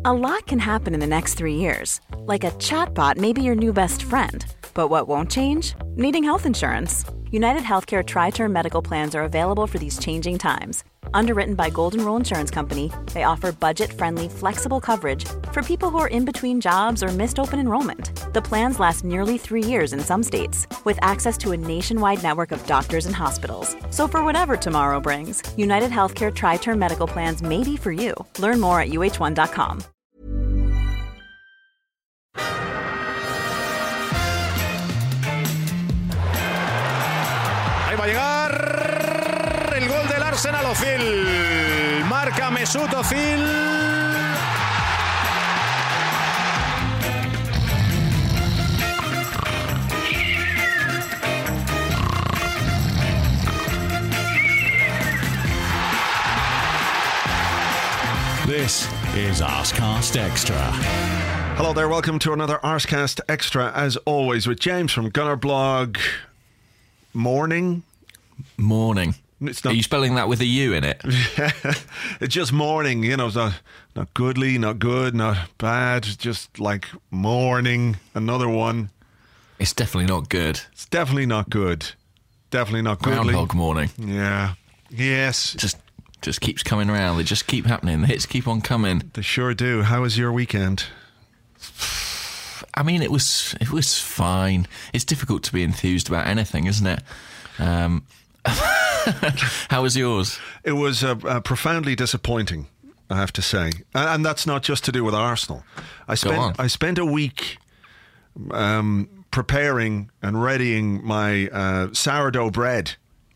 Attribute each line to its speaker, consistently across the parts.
Speaker 1: A lot can happen in the next 3 years. Like a chatbot may be your new best friend. But what won't change? Needing health insurance. United Healthcare Tri-Term Medical Plans are available for these changing times. Underwritten by Golden Rule Insurance Company, they offer budget-friendly, flexible coverage for people who are in between jobs or missed open enrollment. The plans last nearly 3 years in some states, with access to a nationwide network of doctors and hospitals. So for whatever tomorrow brings, United Healthcare Tri-Term Medical Plans may be for you. Learn more at uh1.com.
Speaker 2: Ahí va a llegar el gol del Arsenal. Ozil marca Mesut Ozil.
Speaker 3: This is Arsecast Extra.
Speaker 4: Hello there, welcome to another Arsecast Extra, as always, with James from Gunner Blog. Morning.
Speaker 3: It's not, are you spelling that with a U in it?
Speaker 4: It's just morning, you know. It's not goodly, not good, not bad. Just like morning. Another one.
Speaker 3: It's definitely not good.
Speaker 4: It's definitely not good. Definitely not goodly.
Speaker 3: Groundhog morning.
Speaker 4: Yeah. Yes.
Speaker 3: Just keeps coming around. They just keep happening. The hits keep on coming.
Speaker 4: They sure do. How was your weekend?
Speaker 3: I mean, it was fine. It's difficult to be enthused about anything, isn't it? How was yours?
Speaker 4: It was profoundly disappointing, I have to say, and that's not just to do with Arsenal. I spent a week preparing and readying my sourdough bread.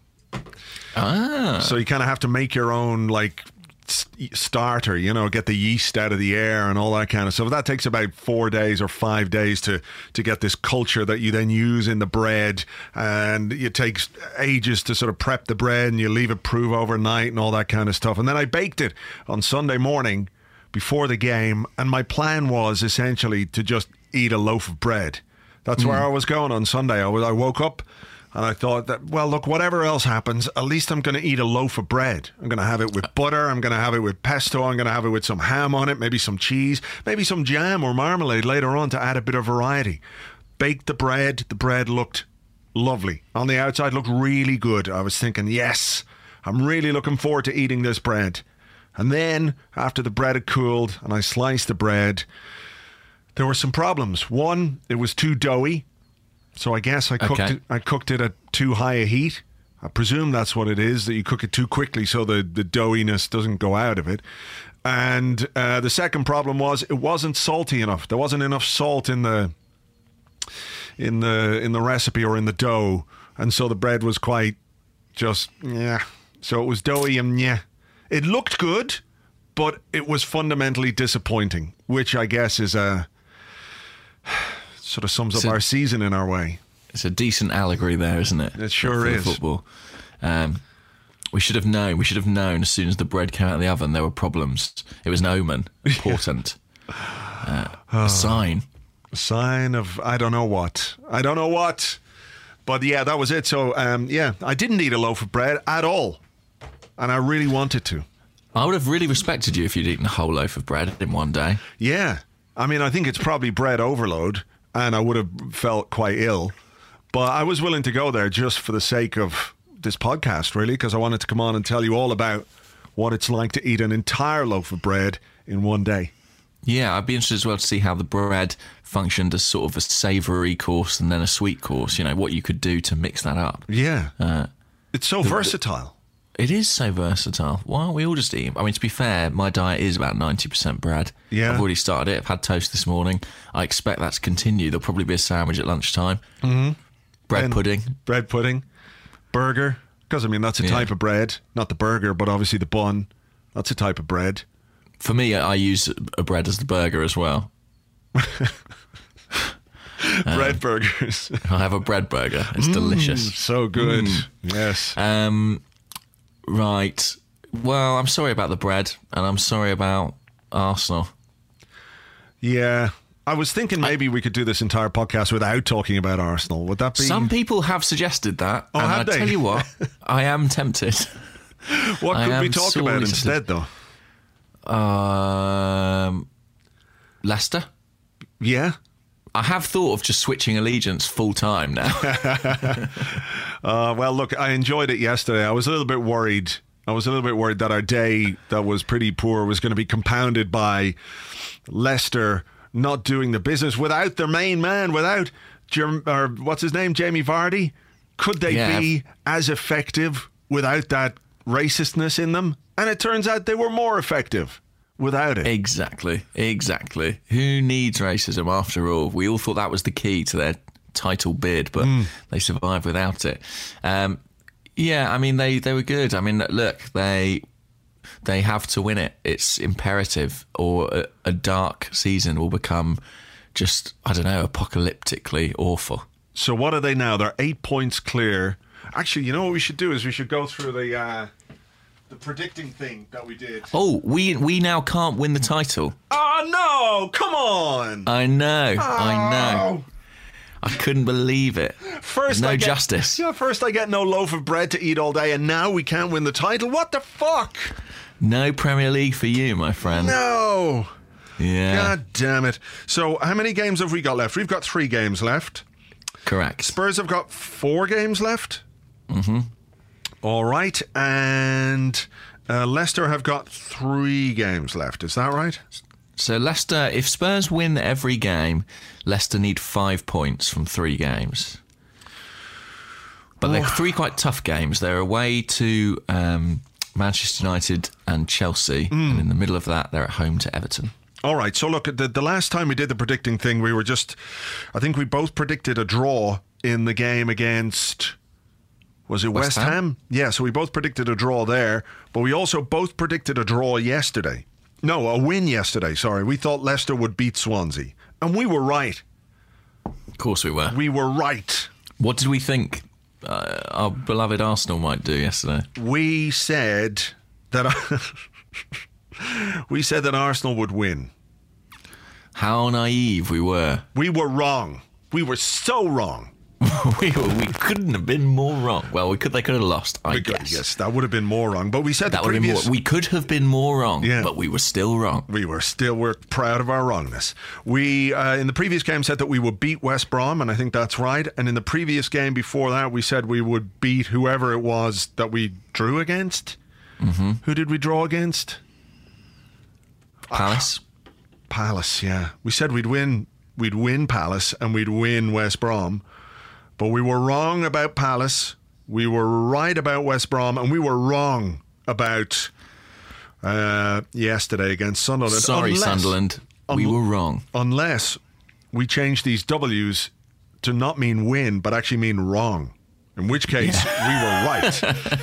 Speaker 4: So you kind of have to make your own starter, you know, get the yeast out of the air and all that kind of stuff. That takes about 4 days or 5 days to get this culture that you then use in the bread, and it takes ages to sort of prep the bread, and you leave it prove overnight and all that kind of stuff. And then I baked it on Sunday morning before the game, and my plan was essentially to just eat a loaf of bread. That's where I was going on Sunday. I woke up and I thought that, well, look, whatever else happens, at least I'm going to eat a loaf of bread. I'm going to have it with butter. I'm going to have it with pesto. I'm going to have it with some ham on it, maybe some cheese, maybe some jam or marmalade later on to add a bit of variety. Baked the bread. The bread looked lovely. On the outside, looked really good. I was thinking, yes, I'm really looking forward to eating this bread. And then, after the bread had cooled and I sliced the bread, there were some problems. One, it was too doughy. So I guess I cooked it at too high a heat. I presume that's what it is, that you cook it too quickly so the doughiness doesn't go out of it. And the second problem was it wasn't salty enough. There wasn't enough salt in the recipe or in the dough, and so the bread was quite just So it was doughy and It looked good, but it was fundamentally disappointing, which I guess is sort of sums up our season in our way.
Speaker 3: It's a decent allegory there, isn't it?
Speaker 4: It sure is.
Speaker 3: Football. We should have known. We should have known as soon as the bread came out of the oven there were problems. It was an omen, important, a sign.
Speaker 4: A sign of I don't know what. But yeah, that was it. So I didn't eat a loaf of bread at all, and I really wanted to.
Speaker 3: I would have really respected you if you'd eaten a whole loaf of bread in one day.
Speaker 4: Yeah. I mean, I think it's probably bread overload, and I would have felt quite ill. But I was willing to go there just for the sake of this podcast, really, because I wanted to come on and tell you all about what it's like to eat an entire loaf of bread in one day.
Speaker 3: Yeah, I'd be interested as well to see how the bread functioned as sort of a savoury course and then a sweet course, you know, what you could do to mix that up.
Speaker 4: Yeah. It's so versatile.
Speaker 3: It is so versatile. Why aren't we all just eating? I mean, to be fair, my diet is about 90% bread.
Speaker 4: Yeah.
Speaker 3: I've already started it. I've had toast this morning. I expect that to continue. There'll probably be a sandwich at lunchtime.
Speaker 4: Mm-hmm.
Speaker 3: Bread pudding.
Speaker 4: Burger. Because, I mean, that's a type of bread. Not the burger, but obviously the bun. That's a type of bread.
Speaker 3: For me, I use a bread as the burger as well.
Speaker 4: Bread burgers.
Speaker 3: I have a bread burger. It's delicious.
Speaker 4: So good. Yes.
Speaker 3: Right. Well, I'm sorry about the bread, and I'm sorry about Arsenal.
Speaker 4: Yeah. I was thinking maybe we could do this entire podcast without talking about Arsenal. Would that be...
Speaker 3: Some people have suggested that.
Speaker 4: Oh,
Speaker 3: and
Speaker 4: have they?
Speaker 3: I tell you what, I am tempted.
Speaker 4: What could we talk about instead, though?
Speaker 3: Leicester.
Speaker 4: Yeah.
Speaker 3: I have thought of just switching allegiance full time now.
Speaker 4: Well, look, I enjoyed it yesterday. I was a little bit worried. That our day that was pretty poor was going to be compounded by Leicester not doing the business without their main man, without what's his name, Jamie Vardy. Could they be as effective without that racistness in them? And it turns out they were more effective without it.
Speaker 3: Exactly. Who needs racism after all? We all thought that was the key to their title bid, but they survived without it. Yeah, I mean, they were good. I mean, look, they have to win it. It's imperative, or a dark season will become just, I don't know, apocalyptically awful.
Speaker 4: So what are they now? They're 8 points clear. Actually, you know what we should do is we should go through the predicting thing that we did.
Speaker 3: Oh, we now can't win the title.
Speaker 4: Oh, no! Come on!
Speaker 3: I know. I couldn't believe it.
Speaker 4: First,
Speaker 3: justice.
Speaker 4: Yeah, first I get no loaf of bread to eat all day, and now we can't win the title. What the fuck?
Speaker 3: No Premier League for you, my friend.
Speaker 4: No.
Speaker 3: Yeah.
Speaker 4: God damn it. So, how many games have we got left? We've got 3 games left.
Speaker 3: Correct.
Speaker 4: Spurs have got 4 games left.
Speaker 3: Mm-hmm.
Speaker 4: All right. And Leicester have got 3 games left. Is that right?
Speaker 3: So Leicester, if Spurs win every game, Leicester need 5 points from 3 games. But they're 3 quite tough games. They're away to Manchester United and Chelsea. And in the middle of that, they're at home to Everton.
Speaker 4: All right. So look, the last time we did the predicting thing, we were I think we both predicted a draw in the game against... Was it West Ham? Yeah, so we both predicted a draw there, but we also both predicted a draw yesterday. No, a win yesterday, sorry. We thought Leicester would beat Swansea, and we were right.
Speaker 3: Of course we were.
Speaker 4: We were right.
Speaker 3: What did we think our beloved Arsenal might do yesterday?
Speaker 4: We said that Arsenal would win.
Speaker 3: How naive we were.
Speaker 4: We were wrong. We were so wrong.
Speaker 3: we couldn't have been more wrong. Well, they could have lost, I guess.
Speaker 4: Yes, that would have been more wrong. But we said
Speaker 3: we could have been more wrong, but we were still wrong.
Speaker 4: We're proud of our wrongness. We, in the previous game, said that we would beat West Brom, and I think that's right. And in the previous game before that, we said we would beat whoever it was that we drew against. Mm-hmm. Who did we draw against?
Speaker 3: Palace.
Speaker 4: Palace, yeah. We said we'd win Palace and we'd win West Brom. But we were wrong about Palace, we were right about West Brom, and we were wrong about yesterday against Sunderland.
Speaker 3: Sorry, Sunderland, we were wrong.
Speaker 4: Unless we change these W's to not mean win, but actually mean wrong. In which case, we were right.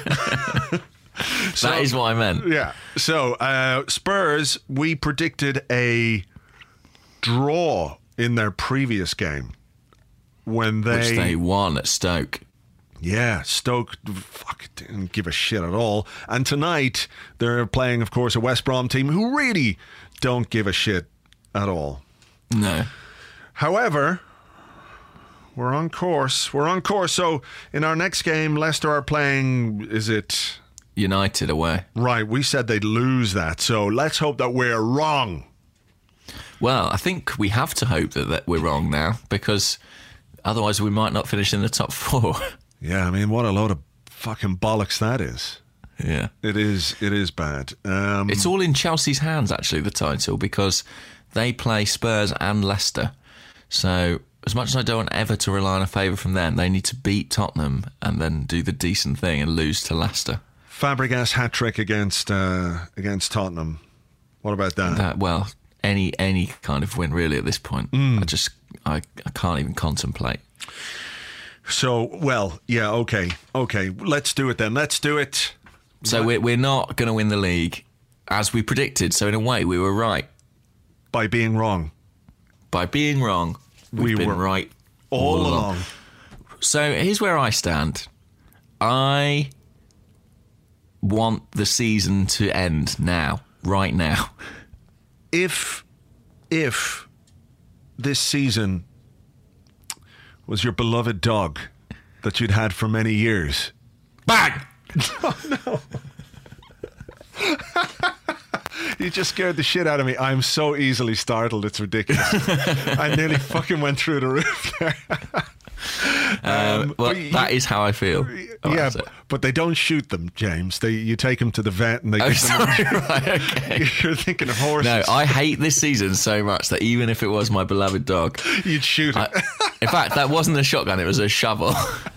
Speaker 3: That is what I meant.
Speaker 4: Yeah. So, Spurs, we predicted a draw in their previous game. Which
Speaker 3: they won at Stoke.
Speaker 4: Yeah, Stoke didn't give a shit at all. And tonight, they're playing, of course, a West Brom team who really don't give a shit at all.
Speaker 3: No.
Speaker 4: However, we're on course. So, in our next game, Leicester are playing, is it...
Speaker 3: United away.
Speaker 4: Right, we said they'd lose that. So, let's hope that we're wrong.
Speaker 3: Well, I think we have to hope that we're wrong now, because... Otherwise, we might not finish in the top 4.
Speaker 4: Yeah, I mean, what a load of fucking bollocks that is.
Speaker 3: Yeah.
Speaker 4: It is bad.
Speaker 3: It's all in Chelsea's hands, actually, the title, because they play Spurs and Leicester. So, as much as I don't want ever to rely on a favour from them, they need to beat Tottenham and then do the decent thing and lose to Leicester.
Speaker 4: Fabregas hat-trick against Tottenham. What about that?
Speaker 3: Well, any kind of win, really, at this point. I can't even contemplate.
Speaker 4: So, well, yeah, okay. Let's do it then. Let's do it.
Speaker 3: So we're not going to win the league, as we predicted. So in a way, we were right.
Speaker 4: By being wrong.
Speaker 3: We've been right all along. So here's where I stand. I want the season to end now, right now.
Speaker 4: If this season was your beloved dog that you'd had for many years.
Speaker 3: Bang!
Speaker 4: Oh, no. You just scared the shit out of me. I'm so easily startled. It's ridiculous. I nearly fucking went through the roof there.
Speaker 3: That is how I feel.
Speaker 4: Yeah, but they don't shoot them, James. You take them to the vet and they get them.
Speaker 3: Right, okay.
Speaker 4: You're thinking of horses.
Speaker 3: No, I hate this season so much that even if it was my beloved dog,
Speaker 4: you'd shoot it.
Speaker 3: In fact, that wasn't a shotgun, it was a shovel.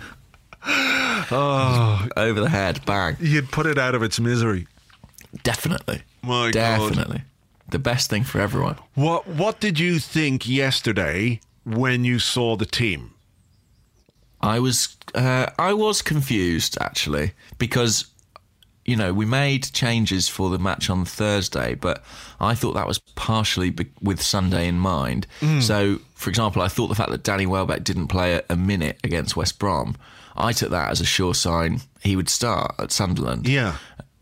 Speaker 4: Oh,
Speaker 3: over the head, bang.
Speaker 4: You'd put it out of its misery.
Speaker 3: Definitely.
Speaker 4: My God.
Speaker 3: Definitely. The best thing for everyone.
Speaker 4: What did you think yesterday when you saw the team?
Speaker 3: I was confused, actually, because, you know, we made changes for the match on Thursday, but I thought that was partially with Sunday in mind. So, for example, I thought the fact that Danny Welbeck didn't play a minute against West Brom, I took that as a sure sign he would start at Sunderland.
Speaker 4: Yeah.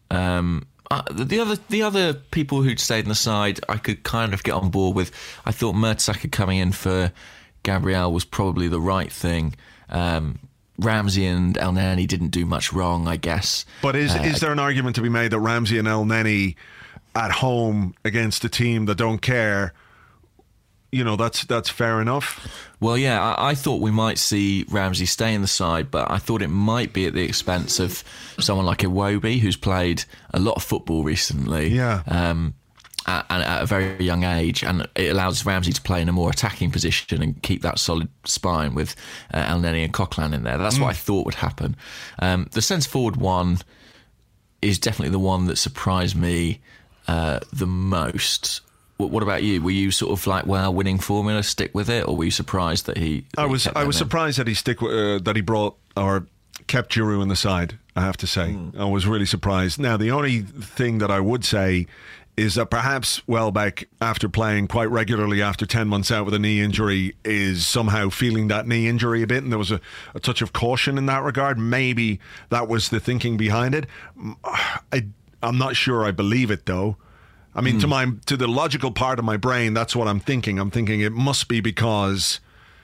Speaker 3: The other people who'd stayed on the side, I could kind of get on board with. I thought Mertesacker coming in for Gabriel was probably the right thing. Ramsey and El Neni didn't do much wrong, I guess.
Speaker 4: But is there an argument to be made that Ramsey and El Neni at home against a team that don't care, you know, that's fair enough?
Speaker 3: Well, yeah, I thought we might see Ramsey stay in the side, but I thought it might be at the expense of someone like Iwobi, who's played a lot of football recently.
Speaker 4: Yeah.
Speaker 3: At a very young age, and it allows Ramsey to play in a more attacking position and keep that solid spine with El Neni and Coquelin in there. That's what I thought would happen. The centre forward one is definitely the one that surprised me the most. What about you? Were you sort of like, well, winning formula, stick with it, or were you surprised that he?
Speaker 4: I was surprised that he brought or kept Giroud in the side. I have to say, I was really surprised. Now, the only thing that I would say is that perhaps Welbeck, after playing quite regularly after 10 months out with a knee injury, is somehow feeling that knee injury a bit, and there was a touch of caution in that regard. Maybe that was the thinking behind it. I'm not sure I believe it, though. I mean, to the logical part of my brain, that's what I'm thinking. I'm thinking it must be because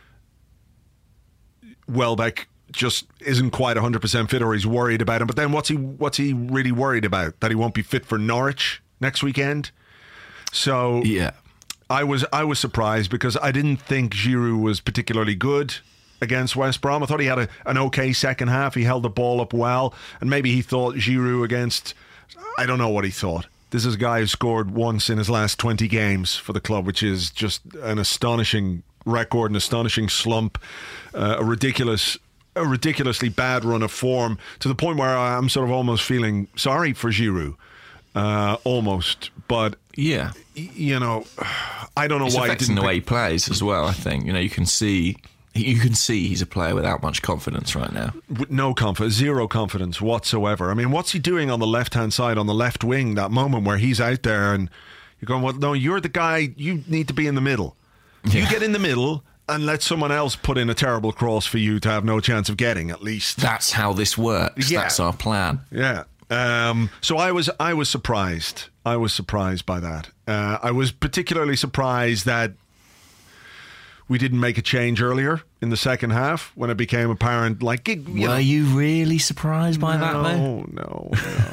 Speaker 4: Welbeck just isn't quite 100% fit, or he's worried about him. But then what's he really worried about? That he won't be fit for Norwich next weekend? So
Speaker 3: yeah,
Speaker 4: I was surprised because I didn't think Giroud was particularly good against West Brom. I thought he had an okay second half. He held the ball up well, and maybe he thought Giroud against, I don't know what he thought. This is a guy who scored once in his last 20 games for the club, which is just an astonishing record, an astonishing slump, a ridiculously bad run of form, to the point where I'm sort of almost feeling sorry for Giroud. Almost, but
Speaker 3: yeah,
Speaker 4: you know, I don't know why.
Speaker 3: It's affecting the way he plays as well. I think, you know, you can see he's a player without much confidence right now.
Speaker 4: No confidence, zero confidence whatsoever. I mean, what's he doing on the left-hand side, on the left wing, that moment where he's out there and you're going, well, no, you're the guy, you need to be in the middle. Yeah. You get in the middle and let someone else put in a terrible cross for you to have no chance of getting, at least.
Speaker 3: That's how this works. Yeah. That's our plan.
Speaker 4: Yeah. So I was surprised. I was surprised by that. I was particularly surprised that we didn't make a change earlier in the second half when it became apparent. Like,
Speaker 3: were you really surprised by that, though?
Speaker 4: No.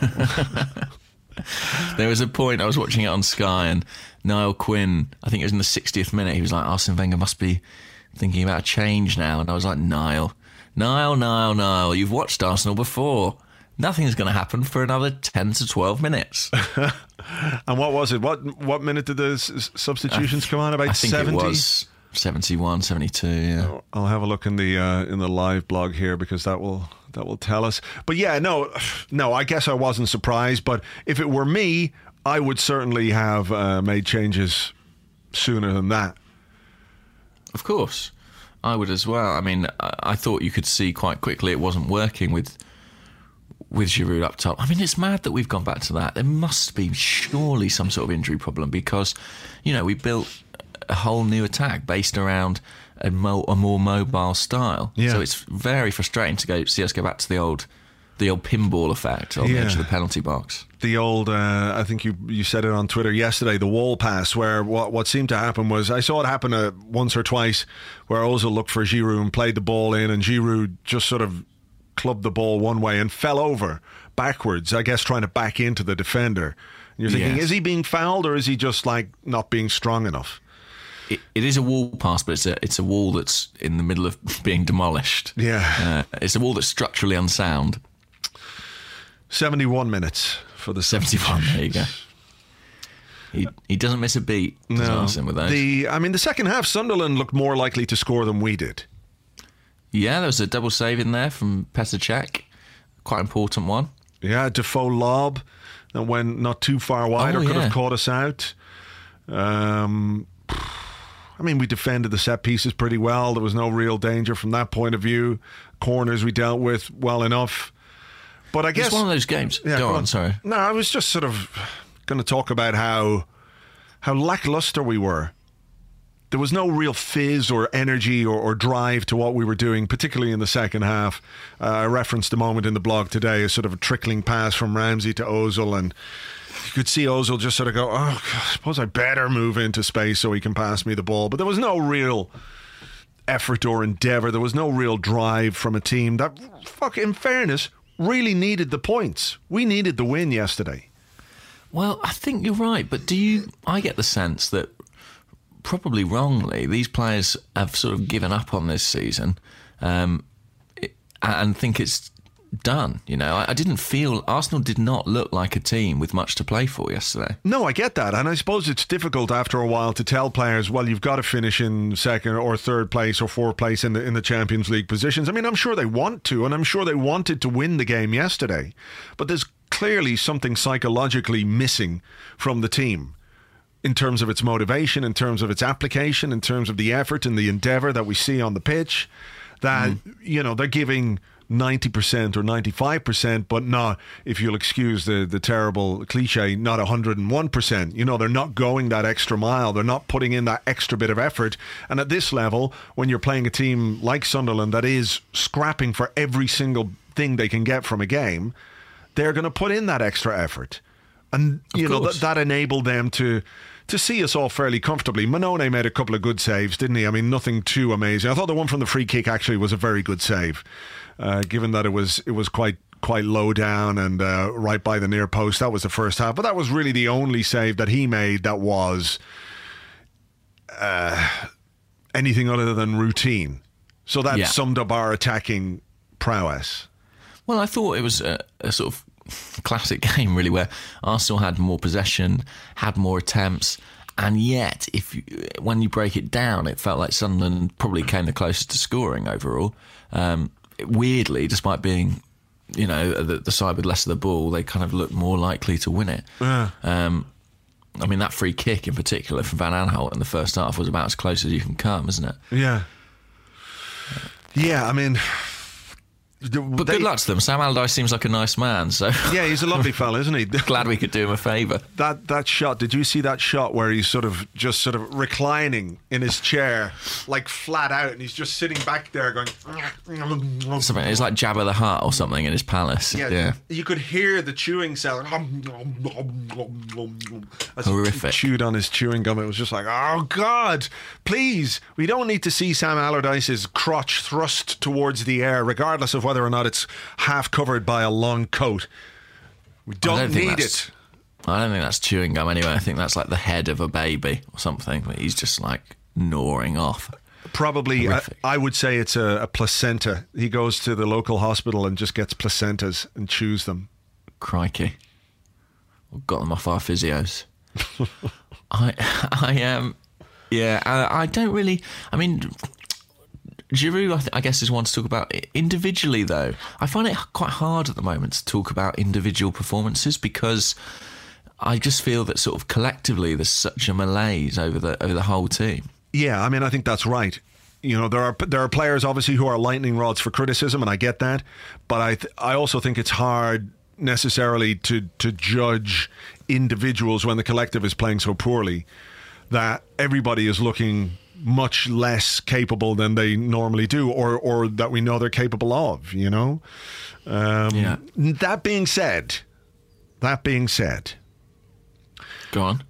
Speaker 3: There was a point I was watching it on Sky, and Niall Quinn, I think it was in the 60th minute, he was like, Arsene Wenger must be thinking about a change now. And I was like, Niall, you've watched Arsenal before. Nothing's going to happen for another 10 to 12 minutes.
Speaker 4: And what was it? What minute did the substitutions come on? About
Speaker 3: I think
Speaker 4: 70?
Speaker 3: It was 71, 72, yeah.
Speaker 4: I'll have a look in the live blog here, because that will tell us. But yeah, no, I guess I wasn't surprised. But if it were me, I would certainly have made changes sooner than that.
Speaker 3: Of course, I would as well. I mean, I thought you could see quite quickly it wasn't working with Giroud up top. I mean, it's mad that we've gone back to that. There must be surely some sort of injury problem, because, you know, we built a whole new attack based around a more mobile style. Yeah. So it's very frustrating to see us go back to the old pinball effect on the edge of the penalty box. The old,
Speaker 4: I think you said it on Twitter yesterday, the wall pass, where what seemed to happen was, I saw it happen once or twice, where Ozil looked for Giroud and played the ball in, and Giroud just sort of clubbed the ball one way and fell over backwards, I guess trying to back into the defender. You're thinking,
Speaker 3: Yes.
Speaker 4: is he being fouled or is he just like not being strong enough?
Speaker 3: It is a wall pass, but it's a wall that's in the middle of being demolished.
Speaker 4: Yeah.
Speaker 3: It's a wall that's structurally unsound.
Speaker 4: 71 minutes for the
Speaker 3: 71, there you go. He doesn't miss a beat. Arsene, with those.
Speaker 4: The second half, Sunderland looked more likely to score than we did.
Speaker 3: Yeah, there was a double save in there from Petr Cech. Quite important one.
Speaker 4: Yeah, Defoe lob that went not too far wide or could have caught us out. We defended the set pieces pretty well. There was no real danger from that point of view. Corners we dealt with well enough. But I guess
Speaker 3: it's one of those games.
Speaker 4: Yeah,
Speaker 3: go on, sorry.
Speaker 4: No, I was just sort of going to talk about how lackluster we were. There was no real fizz or energy or drive to what we were doing, particularly in the second half. I referenced a moment in the blog today, a sort of a trickling pass from Ramsey to Ozil, and you could see Ozil just sort of go, I suppose I better move into space so he can pass me the ball. But there was no real effort or endeavour. There was no real drive from a team that, in fairness, really needed the points. We needed the win yesterday.
Speaker 3: Well, I think you're right, but I get the sense that, probably wrongly, these players have sort of given up on this season and think it's done. I didn't feel Arsenal did not look like a team with much to play for yesterday.
Speaker 4: No, I get that, and I suppose it's difficult after a while to tell players, well, you've got to finish in second or third place or fourth place in the Champions League positions. I'm sure they want to, and I'm sure they wanted to win the game yesterday, but there's clearly something psychologically missing from the team in terms of its motivation, in terms of its application, in terms of the effort and the endeavour that we see on the pitch, that, they're giving 90% or 95%, but not, if you'll excuse the terrible cliche, not 101%. They're not going that extra mile. They're not putting in that extra bit of effort. And at this level, when you're playing a team like Sunderland that is scrapping for every single thing they can get from a game, they're going to put in that extra effort. And, that enabled them to see us all fairly comfortably. Mannone made a couple of good saves, didn't he? Nothing too amazing. I thought the one from the free kick actually was a very good save, given that it was quite low down and right by the near post. That was the first half. But that was really the only save that he made that was anything other than routine. So that summed up our attacking prowess.
Speaker 3: Well, I thought it was a sort of classic game, really, where Arsenal had more possession, had more attempts, and yet, when you break it down, it felt like Sunderland probably came the closest to scoring overall. Weirdly, despite being, the side with less of the ball, they kind of looked more likely to win it. That free kick in particular from Van Aanholt in the first half was about as close as you can come, isn't it?
Speaker 4: Yeah. Yeah,
Speaker 3: But good luck to them. Sam Allardyce seems like a nice man, so
Speaker 4: yeah, he's a lovely fella, isn't he?
Speaker 3: Glad we could do him a favour.
Speaker 4: That shot, did you see that shot where he's sort of reclining in his chair, like flat out, and he's just sitting back there going
Speaker 3: something. It's like Jabba the Hutt or something in his palace.
Speaker 4: Yeah. You could hear the chewing sound. As
Speaker 3: horrific.
Speaker 4: He chewed on his chewing gum. It was just like, oh God, please, we don't need to see Sam Allardyce's crotch thrust towards the air, regardless of whether or not it's half covered by a long coat. We don't need it.
Speaker 3: I don't think that's chewing gum anyway. I think that's like the head of a baby or something that he's just like gnawing off.
Speaker 4: Probably, I would say it's a placenta. He goes to the local hospital and just gets placentas and chews them.
Speaker 3: Crikey. We've got them off our physios. I don't really... Giroud, I guess, is one to talk about. Individually, though, I find it quite hard at the moment to talk about individual performances because I just feel that sort of collectively there's such a malaise over the whole team.
Speaker 4: Yeah, I think that's right. There are players obviously who are lightning rods for criticism, and I get that. But I also think it's hard necessarily to judge individuals when the collective is playing so poorly that everybody is looking much less capable than they normally do, or that we know they're capable of. That being said,
Speaker 3: go on.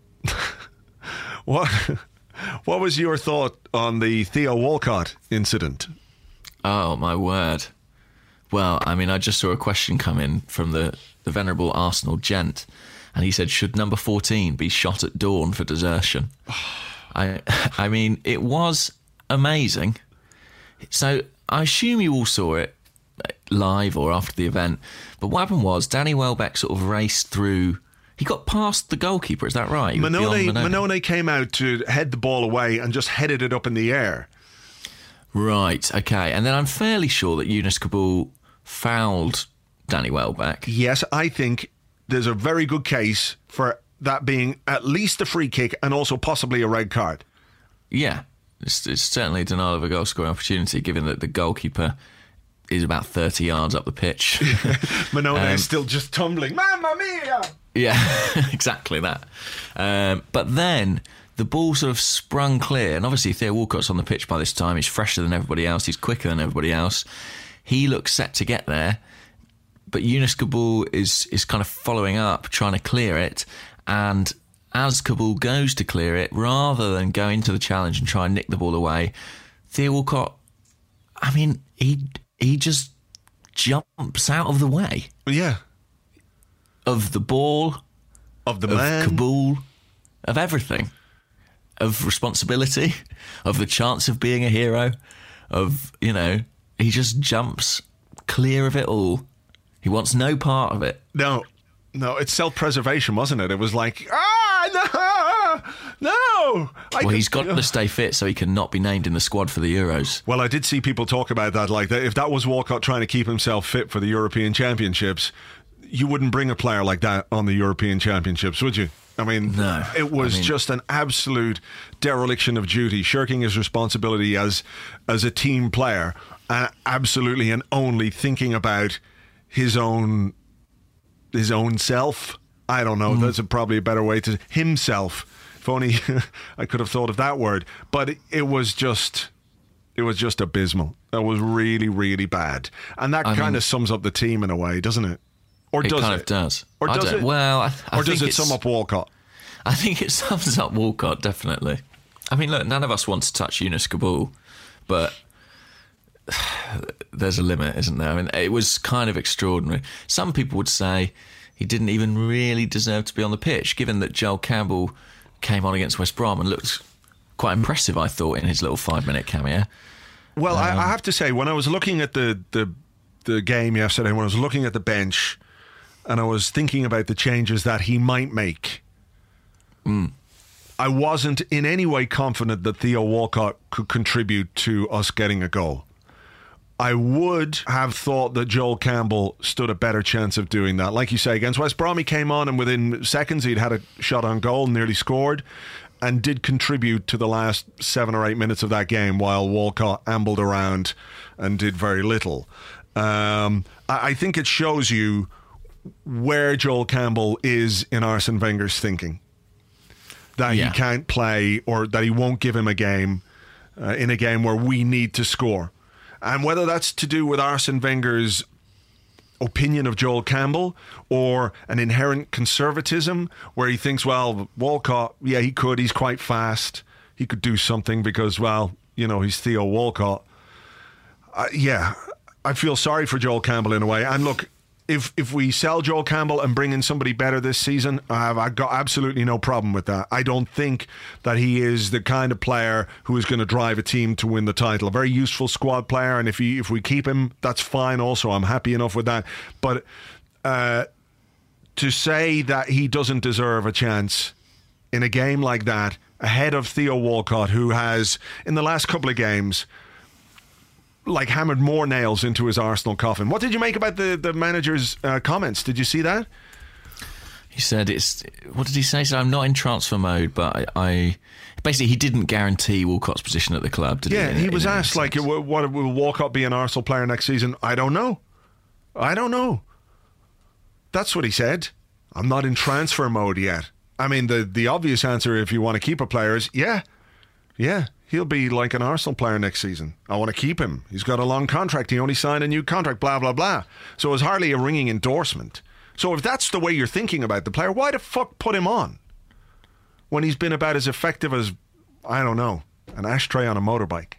Speaker 4: What was your thought on the Theo Walcott incident?
Speaker 3: Oh my word! Well, I just saw a question come in from the venerable Arsenal gent, and he said, should number 14 be shot at dawn for desertion? I mean, it was amazing. So I assume you all saw it live or after the event, but what happened was Danny Welbeck sort of raced through. He got past the goalkeeper, is that right?
Speaker 4: Mannone came out to head the ball away and just headed it up in the air.
Speaker 3: Right, okay. And then I'm fairly sure that Yunus Kabul fouled Danny Welbeck.
Speaker 4: Yes, I think there's a very good case for that being at least a free kick and also possibly a red card.
Speaker 3: Yeah, it's certainly a denial of a goal-scoring opportunity, given that the goalkeeper is about 30 yards up the pitch.
Speaker 4: Mannone is still just tumbling. Mamma mia!
Speaker 3: Yeah, exactly that. But then the ball sort of sprung clear, and obviously Theo Walcott's on the pitch by this time. He's fresher than everybody else. He's quicker than everybody else. He looks set to get there, but Yunus Kabul is kind of following up, trying to clear it. And as Kabul goes to clear it, rather than go into the challenge and try and nick the ball away, Theo Walcott, I mean, he just jumps out of the way.
Speaker 4: Yeah.
Speaker 3: Of the ball,
Speaker 4: of the
Speaker 3: man, Kabul, of everything, of responsibility, of the chance of being a hero, of, he just jumps clear of it all. He wants no part of it.
Speaker 4: No, it's self-preservation, wasn't it? It was like, no.
Speaker 3: Well, he's got to stay fit so he can not be named in the squad for the Euros.
Speaker 4: Well, I did see people talk about that, like that if that was Walcott trying to keep himself fit for the European Championships, you wouldn't bring a player like that on the European Championships, would you? I mean,
Speaker 3: no.
Speaker 4: It was just an absolute dereliction of duty, shirking his responsibility as a team player, and absolutely and only thinking about his own self. I don't know. That's probably a better way to himself. If only I could have thought of that word. But it was just abysmal. It was really, really bad, and that kind of sums up the team in a way, doesn't it? Or does it?
Speaker 3: Kind of does.
Speaker 4: Or does it?
Speaker 3: Well,
Speaker 4: or does it sum up Walcott?
Speaker 3: I think it sums up Walcott, definitely. I mean, look, none of us want to touch Yunus Kabul, but there's a limit, isn't there? I mean, it was kind of extraordinary. Some people would say he didn't even really deserve to be on the pitch, given that Joel Campbell came on against West Brom and looked quite impressive, I thought, in his little 5-minute cameo.
Speaker 4: Well, I have to say, when I was looking at the game yesterday, when I was looking at the bench, and I was thinking about the changes that he might make, I wasn't in any way confident that Theo Walcott could contribute to us getting a goal. I would have thought that Joel Campbell stood a better chance of doing that. Like you say, against West Brom, he came on and within seconds he'd had a shot on goal, nearly scored, and did contribute to the last 7 or 8 minutes of that game while Walcott ambled around and did very little. I think it shows you where Joel Campbell is in Arsene Wenger's thinking. That he can't play, or that he won't give him a game in a game where we need to score. And whether that's to do with Arsene Wenger's opinion of Joel Campbell or an inherent conservatism where he thinks, well, Walcott, he's quite fast. He could do something because, he's Theo Walcott. I feel sorry for Joel Campbell in a way. And look, if we sell Joel Campbell and bring in somebody better this season, I've got absolutely no problem with that. I don't think that he is the kind of player who is going to drive a team to win the title. A very useful squad player, and if we keep him, that's fine also. I'm happy enough with that. But to say that he doesn't deserve a chance in a game like that, ahead of Theo Walcott, who has, in the last couple of games, hammered more nails into his Arsenal coffin. What did you make about the manager's comments? Did you see that?
Speaker 3: He said what did he say? He said, I'm not in transfer mode, but I basically, he didn't guarantee Walcott's position at the club, did he?
Speaker 4: Yeah, he was asked, will Walcott be an Arsenal player next season? I don't know. That's what he said. I'm not in transfer mode yet. I mean, the obvious answer, if you want to keep a player, is yeah, he'll be like an Arsenal player next season. I want to keep him. He's got a long contract. He only signed a new contract, blah, blah, blah. So it was hardly a ringing endorsement. So if that's the way you're thinking about the player, why the fuck put him on when he's been about as effective as, I don't know, an ashtray on a motorbike?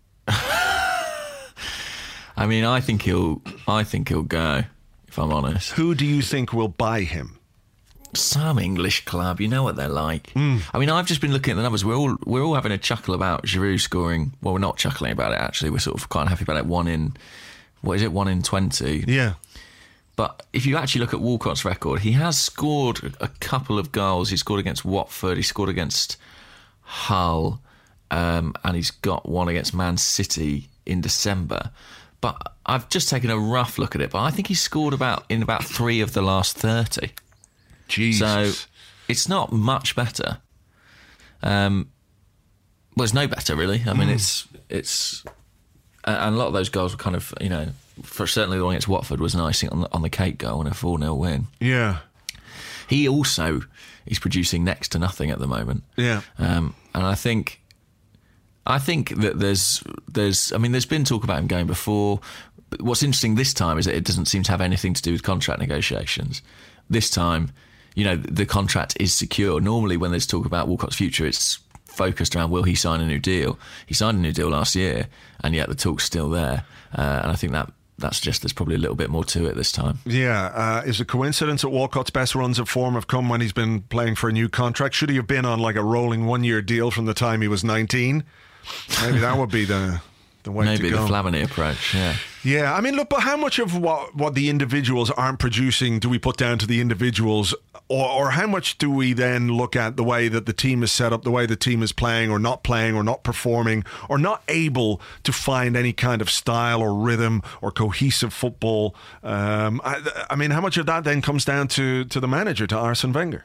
Speaker 3: I mean, I think he'll go, if I'm honest.
Speaker 4: Who do you think will buy him?
Speaker 3: some English club, you know what they're like. I mean, I've just been looking at the numbers. We're all having a chuckle about Giroud scoring. Well, we're not chuckling about it, actually. We're sort of quite happy about it. 1 in 20?
Speaker 4: Yeah.
Speaker 3: But if you actually look at Walcott's record, he has scored a couple of goals. He scored against Watford, he scored against Hull, and he's got one against Man City in December. But I've just taken a rough look at it, but I think he's scored in about 3 of the last 30.
Speaker 4: Jesus.
Speaker 3: So it's not much better. Well, it's no better, really. I mean, it's and a lot of those goals were kind of, you know, for certainly the one against Watford was an icing on the cake goal and a 4-0 win.
Speaker 4: Yeah.
Speaker 3: He also is producing next to nothing at the moment.
Speaker 4: Yeah.
Speaker 3: And I think that there's been talk about him going before. But what's interesting this time is that it doesn't seem to have anything to do with contract negotiations. This time, you know, the contract is secure. Normally when there's talk about Walcott's future, it's focused around will he sign a new deal. He signed a new deal last year, and yet the talk's still there. And I think that suggests there's probably a little bit more to it this time.
Speaker 4: Yeah. Is it coincidence that Walcott's best runs of form have come when he's been playing for a new contract? Should he have been on like a rolling 1-year deal from the time he was 19? Maybe that would be the way to go.
Speaker 3: Maybe the Flamini approach, yeah.
Speaker 4: Yeah, I mean, look, but how much of what the individuals aren't producing do we put down to the individuals, or how much do we then look at the way that the team is set up, the way the team is playing or not performing, or not able to find any kind of style or rhythm or cohesive football? I mean, how much of that then comes down to the manager, to Arsene Wenger?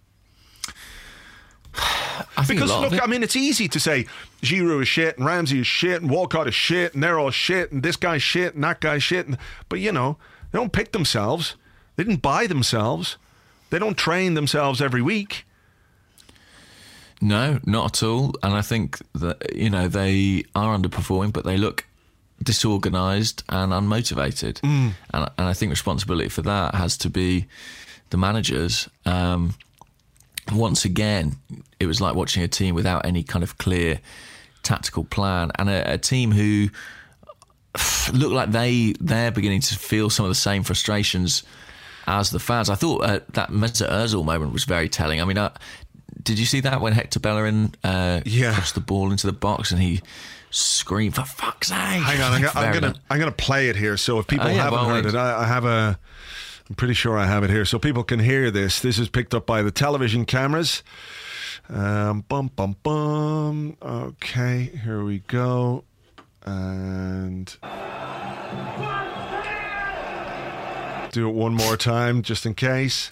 Speaker 4: Because look, I mean, it's easy to say Giroud is shit and Ramsey is shit and Walcott is shit and they're all shit and this guy's shit and that guy's shit, but you know, they don't pick themselves, they didn't buy themselves, they don't train themselves every week.
Speaker 3: No, not at all. And I think that, you know, they are underperforming, but they look disorganised and unmotivated. And I think responsibility for that has to be the managers. Once again, it was like watching a team without any kind of clear tactical plan, and a team who look like they're beginning to feel some of the same frustrations as the fans. I thought that Mesut Ozil moment was very telling. I mean, did you see that when Hector Bellerin crossed the ball into the box and he screamed, "For fuck's sake!"
Speaker 4: Hang on, I'm gonna play it here. So if people haven't heard it, I'm pretty sure I have it here, so people can hear this. This is picked up by the television cameras. Bum bum bum. Okay, here we go. And do it one more time, just in case.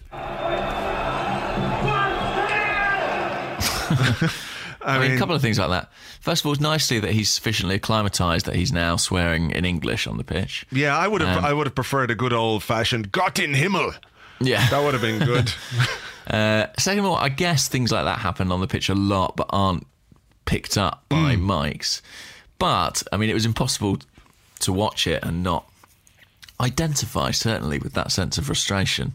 Speaker 3: I mean, a couple of things like that. First of all, it's nicely that he's sufficiently acclimatised that he's now swearing in English on the pitch.
Speaker 4: Yeah, I would have preferred a good old-fashioned Gott in Himmel.
Speaker 3: Yeah.
Speaker 4: That would have been good.
Speaker 3: Second of all, I guess things like that happen on the pitch a lot but aren't picked up by mics. But, I mean, it was impossible to watch it and not identify, certainly, with that sense of frustration.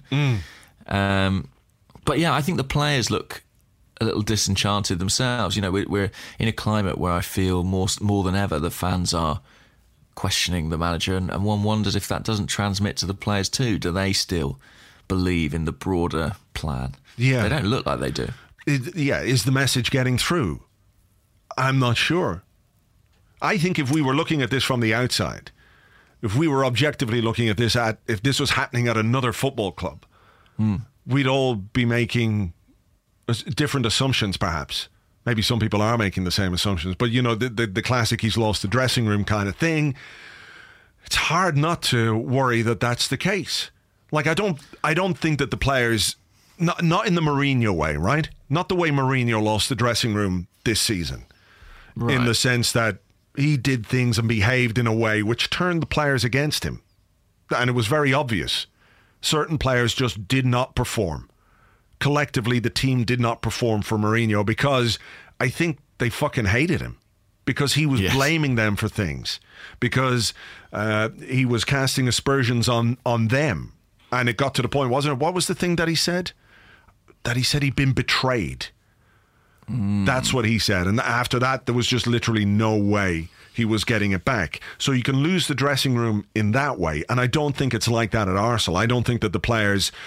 Speaker 3: But, yeah, I think the players look a little disenchanted themselves. You know, we're in a climate where I feel more than ever the fans are questioning the manager, and one wonders if that doesn't transmit to the players too. Do they still believe in the broader plan?
Speaker 4: Yeah.
Speaker 3: They don't look like they do.
Speaker 4: Is the message getting through? I'm not sure. I think if we were looking at this from the outside, if we were objectively looking at this, if this was happening at another football club, we'd all be making different assumptions, perhaps. Maybe some people are making the same assumptions, but you know, the classic he's lost the dressing room kind of thing. It's hard not to worry that that's the case. Like, I don't think that the players, not in the Mourinho way, right? Not the way Mourinho lost the dressing room this season. Right. In the sense that he did things and behaved in a way which turned the players against him. And it was very obvious. Certain players just did not perform. Collectively, the team did not perform for Mourinho because I think they fucking hated him. Because he was blaming them for things. Because he was casting aspersions on them. And it got to the point, wasn't it? What was the thing that he said? That he said he'd been betrayed. That's what he said. And after that, there was just literally no way he was getting it back. So you can lose the dressing room in that way. And I don't think it's like that at Arsenal. I don't think that the players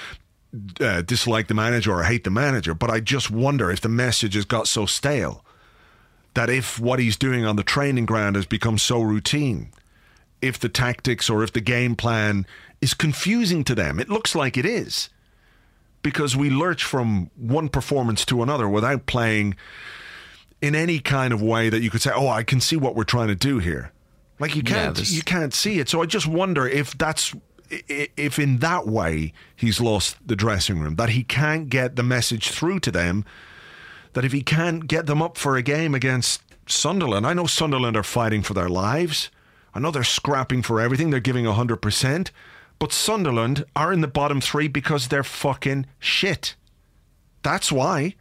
Speaker 4: dislike the manager or hate the manager, but I just wonder if the message has got so stale that if what he's doing on the training ground has become so routine, if the tactics or if the game plan is confusing to them. It looks like it is, because we lurch from one performance to another without playing in any kind of way that you could say, oh, I can see what we're trying to do here. Like you can't see it. So I just wonder if in that way he's lost the dressing room, that he can't get the message through to them, that if he can't get them up for a game against Sunderland, I know Sunderland are fighting for their lives. I know they're scrapping for everything. They're giving 100%. But Sunderland are in the bottom three because they're fucking shit. That's why.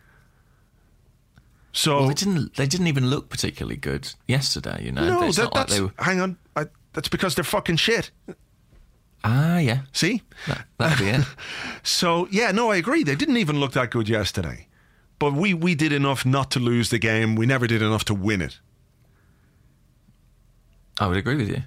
Speaker 4: So
Speaker 3: well, they didn't even look particularly good yesterday, you know.
Speaker 4: No, hang on. That's because they're fucking shit.
Speaker 3: Ah, yeah.
Speaker 4: See?
Speaker 3: That'd be it.
Speaker 4: So, yeah, no, I agree. They didn't even look that good yesterday. But we did enough not to lose the game. We never did enough to win it.
Speaker 3: I would agree with you.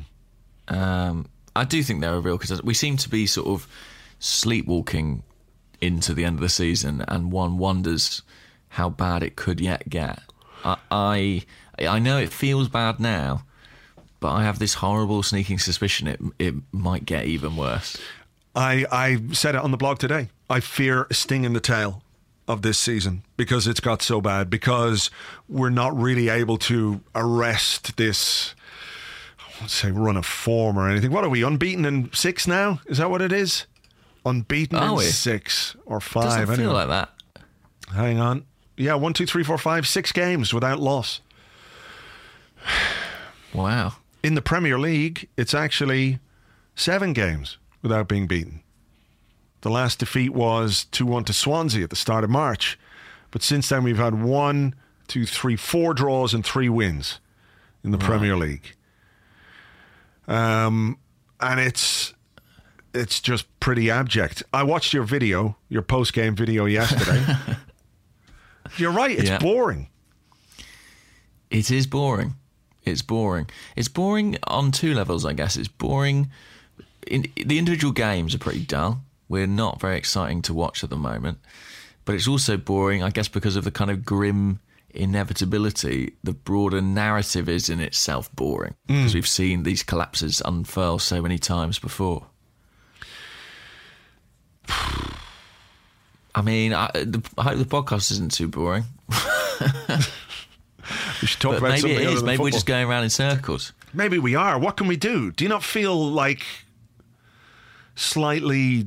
Speaker 3: I do think they're a real contender. We seem to be sort of sleepwalking into the end of the season, and one wonders how bad it could yet get. I know it feels bad now, but I have this horrible sneaking suspicion it might get even worse.
Speaker 4: I said it on the blog today. I fear a sting in the tail of this season because it's got so bad, because we're not really able to arrest this, I won't say run of form or anything. What are we, unbeaten in 6 now? Is that what it is? Unbeaten in 6 or 5.
Speaker 3: Doesn't feel like that.
Speaker 4: Hang on. Yeah, 1, 2, 3, 4, 5, 6 games without loss.
Speaker 3: Wow.
Speaker 4: In the Premier League, it's actually 7 games without being beaten. The last defeat was 2-1 to Swansea at the start of March. But since then, we've had 1, 2, 3, 4 draws and 3 wins in the Premier League. And it's just pretty abject. I watched your video, your post-game video yesterday. You're right, it's boring.
Speaker 3: It is boring. It's boring. It's boring on 2 levels, I guess. It's boring. The individual games are pretty dull. We're not very exciting to watch at the moment. But it's also boring, I guess, because of the kind of grim inevitability. The broader narrative is in itself boring, because we've seen these collapses unfurl so many times before. I mean, I hope the podcast isn't too boring.
Speaker 4: We should talk about
Speaker 3: maybe
Speaker 4: something
Speaker 3: it is.
Speaker 4: other than
Speaker 3: Maybe
Speaker 4: football.
Speaker 3: we're just going around in circles.
Speaker 4: Maybe we are. What can we do? Do you not feel like slightly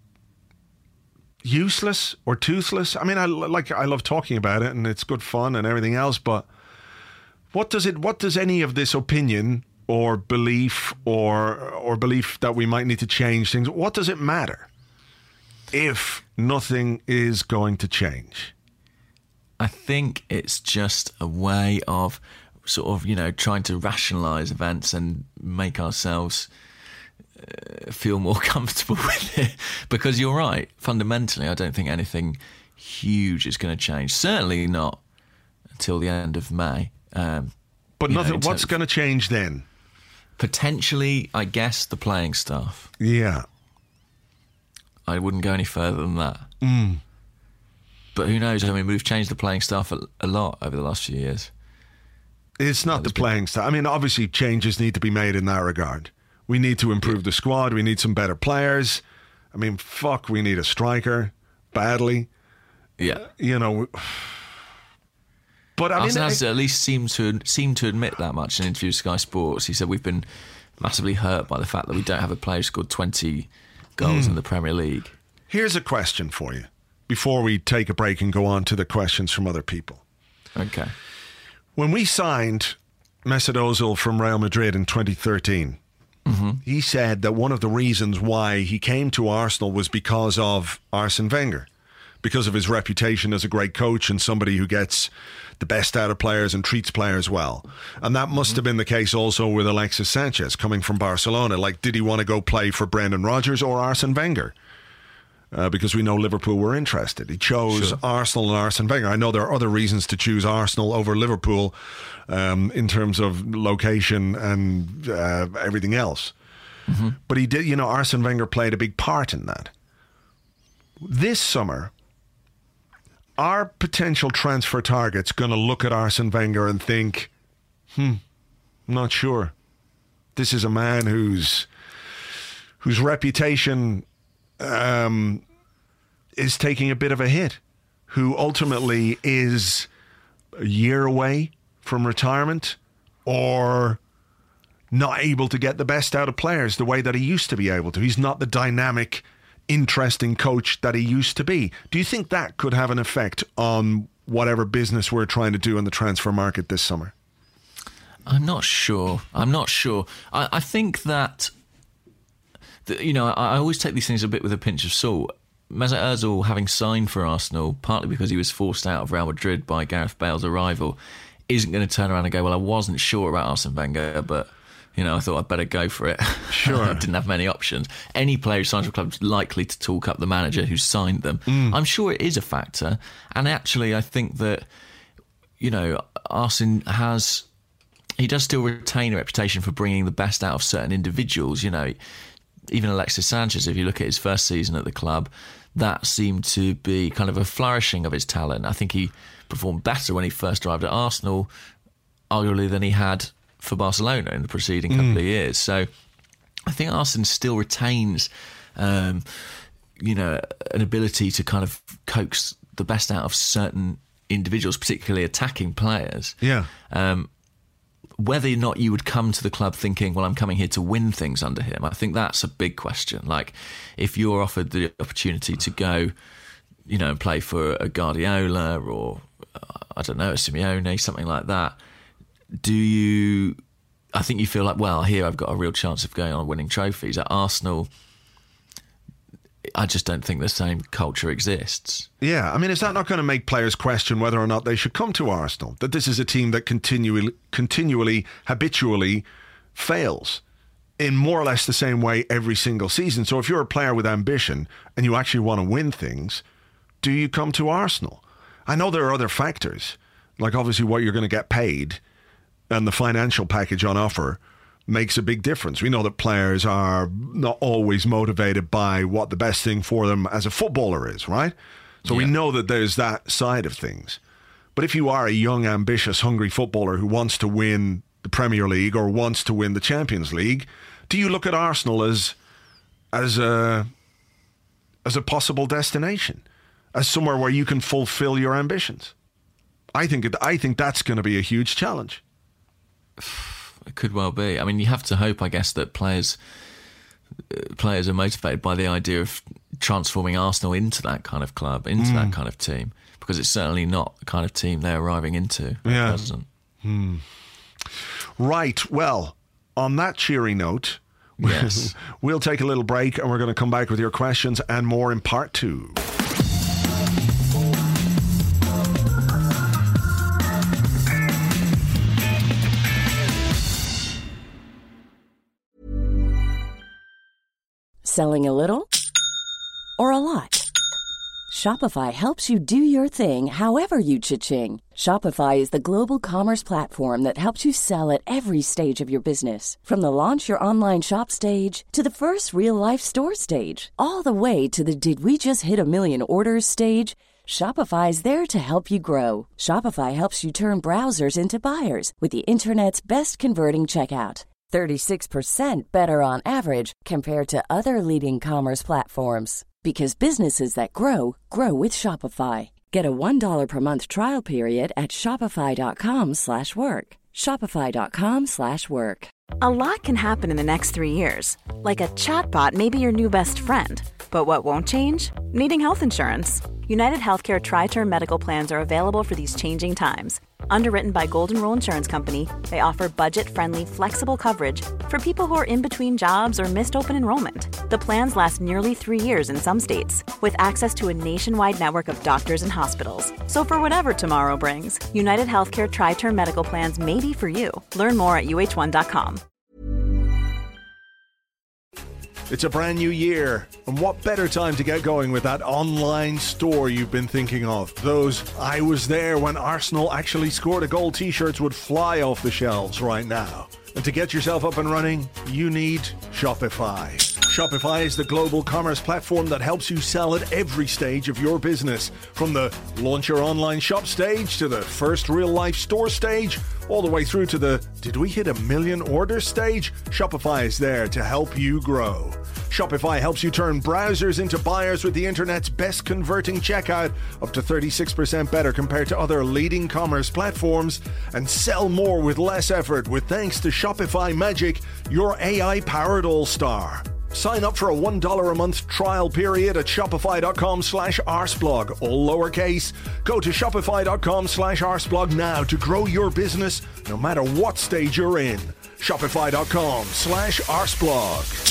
Speaker 4: useless or toothless? I mean, I love talking about it, and it's good fun and everything else. But what does any of this opinion or belief or belief that we might need to change things? What does it matter if nothing is going to change?
Speaker 3: I think it's just a way of sort of, trying to rationalise events and make ourselves feel more comfortable with it. Because you're right, fundamentally, I don't think anything huge is going to change. Certainly not until the end of May.
Speaker 4: But nothing. What's going to change then?
Speaker 3: Potentially, I guess, the playing staff.
Speaker 4: Yeah.
Speaker 3: I wouldn't go any further than that. But who knows? I mean, we've changed the playing staff a lot over the last few years.
Speaker 4: It's not the playing staff. I mean, obviously, changes need to be made in that regard. We need to improve the squad. We need some better players. I mean, we need a striker badly.
Speaker 3: Yeah.
Speaker 4: But I
Speaker 3: Arsene
Speaker 4: mean,
Speaker 3: has at least seemed to admit that much in an interview with Sky Sports. He said we've been massively hurt by the fact that we don't have a player who scored 20 goals in the Premier League.
Speaker 4: Here's a question for you before we take a break and go on to the questions from other people.
Speaker 3: Okay.
Speaker 4: When we signed Mesut Ozil from Real Madrid in 2013, he said that one of the reasons why he came to Arsenal was because of Arsene Wenger, because of his reputation as a great coach and somebody who gets the best out of players and treats players well. And that must have been the case also with Alexis Sanchez coming from Barcelona. Like, did he want to go play for Brendan Rodgers or Arsene Wenger? Because we know Liverpool were interested. He chose Arsenal and Arsene Wenger. I know there are other reasons to choose Arsenal over Liverpool in terms of location and everything else. But he did, Arsene Wenger played a big part in that. this summer, are potential transfer targets going to look at Arsene Wenger and think, I'm not sure. This is a man whose reputation is taking a bit of a hit, who ultimately is a year away from retirement or not able to get the best out of players the way that he used to be able to. He's not the dynamic, interesting coach that he used to be. Do you think that could have an effect on whatever business we're trying to do in the transfer market this summer?
Speaker 3: I'm not sure. I think that, I always take these things a bit with a pinch of salt. Mesut Ozil, having signed for Arsenal, partly because he was forced out of Real Madrid by Gareth Bale's arrival, isn't going to turn around and go, well, I wasn't sure about Arsene Wenger, but I thought I'd better go for it.
Speaker 4: Sure.
Speaker 3: I didn't have many options. Any player who signs for a club is likely to talk up the manager who signed them. I'm sure it is a factor. And actually, I think that, Arsene he does still retain a reputation for bringing the best out of certain individuals. Even Alexis Sanchez, if you look at his first season at the club, that seemed to be kind of a flourishing of his talent. I think he performed better when he first arrived at Arsenal, arguably, than he had for Barcelona in the preceding couple of years. So I think Arsene still retains, an ability to kind of coax the best out of certain individuals, particularly attacking players.
Speaker 4: Yeah.
Speaker 3: Whether or not you would come to the club thinking, well, I'm coming here to win things under him, I think that's a big question. Like, if you're offered the opportunity to go, and play for a Guardiola or, I don't know, a Simeone, something like that, I think you feel like, well, here I've got a real chance of going on winning trophies. At Arsenal, I just don't think the same culture exists.
Speaker 4: Yeah, I mean, is that not going to make players question whether or not they should come to Arsenal? That this is a team that continually, habitually fails in more or less the same way every single season. So if you're a player with ambition and you actually want to win things, do you come to Arsenal? I know there are other factors, like obviously what you're going to get paid and the financial package on offer makes a big difference. We know that players are not always motivated by what the best thing for them as a footballer is, right? So we know that there's that side of things. But if you are a young, ambitious, hungry footballer who wants to win the Premier League or wants to win the Champions League, do you look at Arsenal as a possible destination, as somewhere where you can fulfill your ambitions? I think that's going to be a huge challenge.
Speaker 3: It could well be. I mean, you have to hope, I guess, that players are motivated by the idea of transforming Arsenal into that kind of club, into that kind of team, because it's certainly not the kind of team they're arriving into at present.
Speaker 4: Right. Well, on that cheery note,
Speaker 3: yes,
Speaker 4: we'll take a little break and we're going to come back with your questions and more in part 2.
Speaker 5: Selling a little or a lot? Shopify helps you do your thing however you cha-ching. Shopify is the global commerce platform that helps you sell at every stage of your business. From the launch your online shop stage to the first real-life store stage, all the way to the did we just hit a million orders stage. Shopify is there to help you grow. Shopify helps you turn browsers into buyers with the internet's best converting checkout. 36% better on average compared to other leading commerce platforms. Because businesses that grow, grow with Shopify. Get a $1 per month trial period at shopify.com/work. Shopify.com/work.
Speaker 1: A lot can happen in the next 3 years. Like a chatbot may be your new best friend. But what won't change? Needing health insurance. United Healthcare Tri-Term Medical Plans are available for these changing times. Underwritten by Golden Rule Insurance Company, they offer budget-friendly, flexible coverage for people who are in between jobs or missed open enrollment. The plans last nearly 3 years in some states, with access to a nationwide network of doctors and hospitals. So for whatever tomorrow brings, United Healthcare Tri-Term Medical Plans may be for you. Learn more at uh1.com.
Speaker 4: It's a brand new year, and what better time to get going with that online store you've been thinking of? Those "I was there when Arsenal actually scored a goal" t-shirts would fly off the shelves right now. And to get yourself up and running, you need Shopify. Shopify is the global commerce platform that helps you sell at every stage of your business. From the launch your online shop stage to the first real-life store stage, all the way through to the did we hit 1 million orders stage? Shopify is there to help you grow. Shopify helps you turn browsers into buyers with the internet's best converting checkout, up to 36% better compared to other leading commerce platforms, and sell more with less effort with thanks to Shopify Magic, your AI-powered all-star. Sign up for a $1 a month trial period at shopify.com/arseblog, all lowercase. Go to shopify.com/arseblog now to grow your business no matter what stage you're in. Shopify.com/arseblog.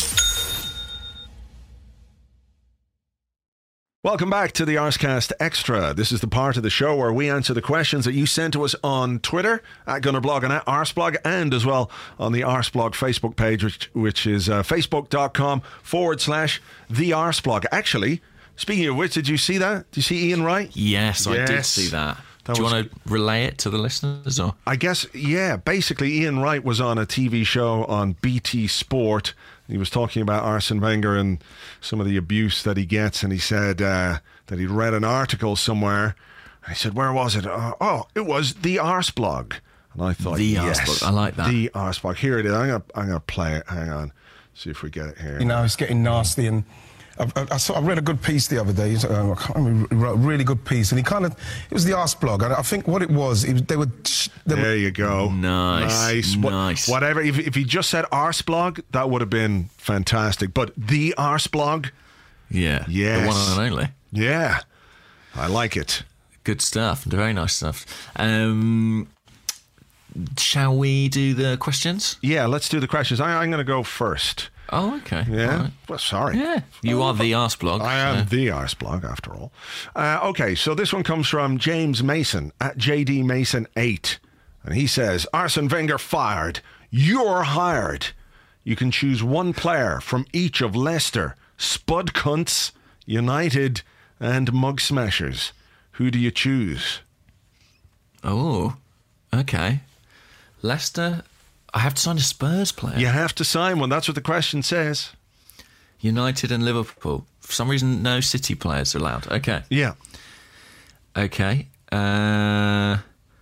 Speaker 4: Welcome back to the Arsecast Extra. This is the part of the show where we answer the questions that you sent to us on Twitter, at Gunnerblog and at Arseblog, and as well on the Arseblog Facebook page, which is facebook.com/the Arseblog. Actually, speaking of which, did you see that? Did you see Ian Wright?
Speaker 3: Yes, I did see that. Do you want to relay it to the listeners? Or?
Speaker 4: I guess, yeah. Basically, Ian Wright was on a TV show on BT Sport. He was talking about Arsene Wenger and some of the abuse that he gets, and he said that he'd read an article somewhere. I said, where was it? It was the Arseblog. And I thought,
Speaker 3: the
Speaker 4: yes,
Speaker 3: Arseblog. I like that.
Speaker 4: The Arseblog. Here it is. I'm gonna play it. Hang on. See if we get it here.
Speaker 6: You know, it's getting nasty, and I read a good piece the other day. I can't remember, he wrote a really good piece, and it was the Arseblog. I think what it was,
Speaker 4: there you go.
Speaker 3: Nice.
Speaker 4: Whatever. If he just said Arseblog, that would have been fantastic. But the Arseblog,
Speaker 3: yes, the one and only.
Speaker 4: Yeah, I like it.
Speaker 3: Good stuff. Very nice stuff. Shall we do the questions?
Speaker 4: Yeah, let's do the questions. I'm going to go first.
Speaker 3: Oh, okay.
Speaker 4: Yeah.
Speaker 3: Right.
Speaker 4: Well, sorry.
Speaker 3: Yeah. You are the Arseblog.
Speaker 4: I am the Arseblog, after all. Okay, so this one comes from James Mason at JD Mason 8. And he says, Arsene Wenger fired. You're hired. You can choose one player from each of Leicester, Spud Cunts, United, and Mug Smashers. Who do you choose?
Speaker 3: Oh, okay. Leicester. I have to sign a Spurs player.
Speaker 4: You have to sign one. That's what the question says.
Speaker 3: United and Liverpool. For some reason, no City players are allowed. Okay.
Speaker 4: Yeah.
Speaker 3: Okay. I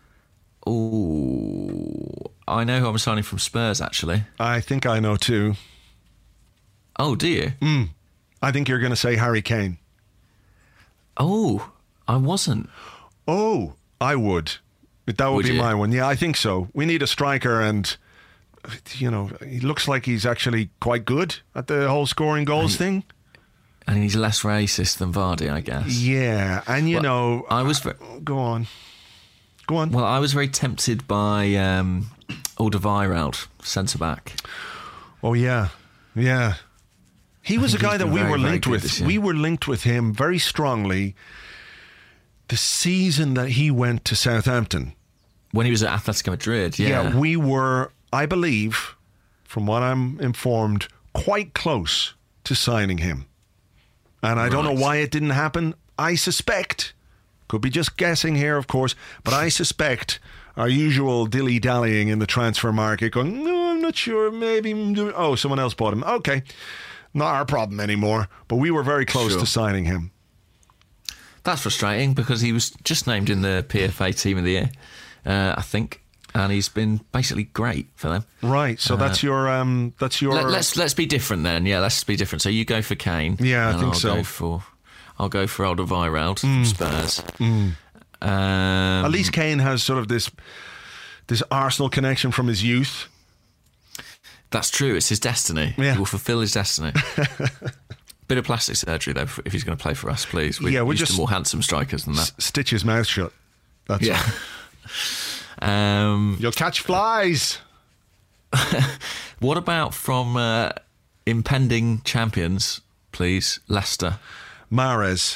Speaker 3: know who I'm signing from Spurs, actually.
Speaker 4: I think I know too.
Speaker 3: Oh, do you?
Speaker 4: I think you're going to say Harry Kane.
Speaker 3: Oh, I wasn't.
Speaker 4: Oh, I would. That would be my one. Yeah, I think so. We need a striker, and you know, he looks like he's actually quite good at the whole scoring goals thing.
Speaker 3: And he's less racist than Vardy, I guess.
Speaker 4: Yeah, and
Speaker 3: I was
Speaker 4: go on.
Speaker 3: Well, I was very tempted by Alderweireld, centre back.
Speaker 4: Oh yeah. He was a guy that we were linked with. We were linked with him very strongly the season that he went to Southampton.
Speaker 3: When he was at Atletico Madrid,
Speaker 4: Yeah, we were, I believe, from what I'm informed, quite close to signing him. And I don't know why it didn't happen. I suspect, could be just guessing here, of course, but I suspect our usual dilly-dallying in the transfer market, going, no, I'm not sure, maybe, someone else bought him. Okay, not our problem anymore. But we were very close to signing him.
Speaker 3: That's frustrating because he was just named in the PFA Team of the Year, I think, and he's been basically great for them. Right.
Speaker 4: So that's your.
Speaker 3: Let's be different then. Yeah, let's be different. So you go for Kane.
Speaker 4: Yeah, I think so.
Speaker 3: I'll go for Alderweireld from Spurs.
Speaker 4: At least Kane has sort of this Arsenal connection from his youth.
Speaker 3: That's true. It's his destiny.
Speaker 4: Yeah.
Speaker 3: He will fulfil his destiny. Bit of plastic surgery, though, if he's going to play for us, please. We're just more handsome strikers than that.
Speaker 4: Stitch his mouth shut. That's
Speaker 3: all.
Speaker 4: You'll catch flies.
Speaker 3: What about from impending champions, please? Leicester.
Speaker 4: Mahrez,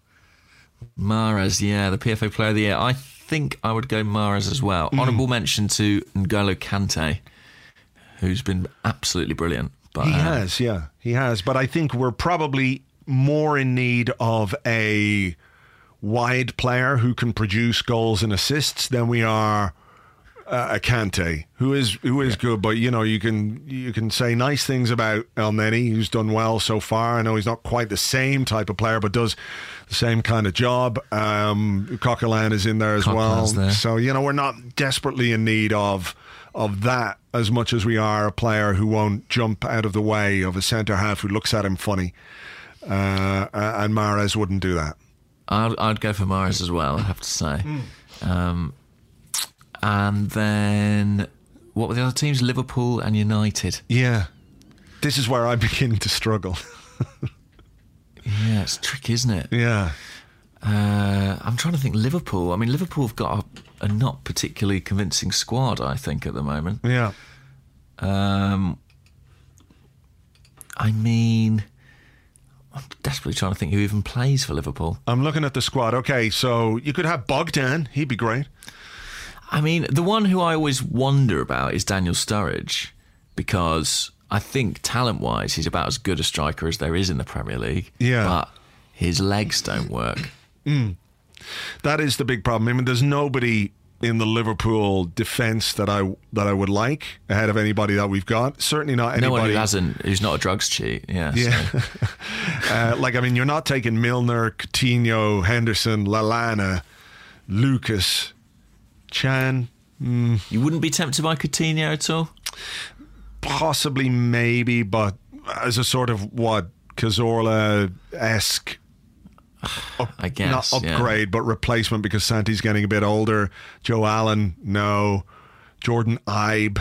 Speaker 3: yeah, the PFA Player of the Year. I think I would go Mahrez as well. Honourable mention to N'Golo Kante, who's been absolutely brilliant. But,
Speaker 4: he has. But I think we're probably more in need of a wide player who can produce goals and assists than we are Kante, who is good, but you can say nice things about Elneny, who's done well so far. I know he's not quite the same type of player, but does the same kind of job. Coquelin is in there as well.
Speaker 3: There.
Speaker 4: So we're not desperately in need of that as much as we are a player who won't jump out of the way of a centre half who looks at him funny. And Mahrez wouldn't do that.
Speaker 3: I'd go for Mahrez as well, I have to say. And then, what were the other teams? Liverpool and United.
Speaker 4: Yeah. This is where I begin to struggle.
Speaker 3: Yeah, it's tricky, isn't it?
Speaker 4: Yeah.
Speaker 3: I'm trying to think. Liverpool. I mean, Liverpool have got a not particularly convincing squad, I think, at the moment.
Speaker 4: Yeah.
Speaker 3: I mean, I'm desperately trying to think who even plays for Liverpool.
Speaker 4: I'm looking at the squad. Okay, so you could have Bogdan. He'd be great.
Speaker 3: I mean, the one who I always wonder about is Daniel Sturridge, because I think talent-wise he's about as good a striker as there is in the Premier League.
Speaker 4: Yeah.
Speaker 3: But his legs don't work.
Speaker 4: That is the big problem. I mean, there's nobody in the Liverpool defence that I would like ahead of anybody that we've got. Certainly not anybody.
Speaker 3: No one who's not a drugs cheat. Yeah.
Speaker 4: So. You're not taking Milner, Coutinho, Henderson, Lallana, Lucas, Chan.
Speaker 3: You wouldn't be tempted by Coutinho at all?
Speaker 4: Possibly, maybe, but as a sort of Cazorla-esque
Speaker 3: I guess,
Speaker 4: not upgrade, but replacement, because Santi's getting a bit older. Joe Allen, no. Jordan Ibe,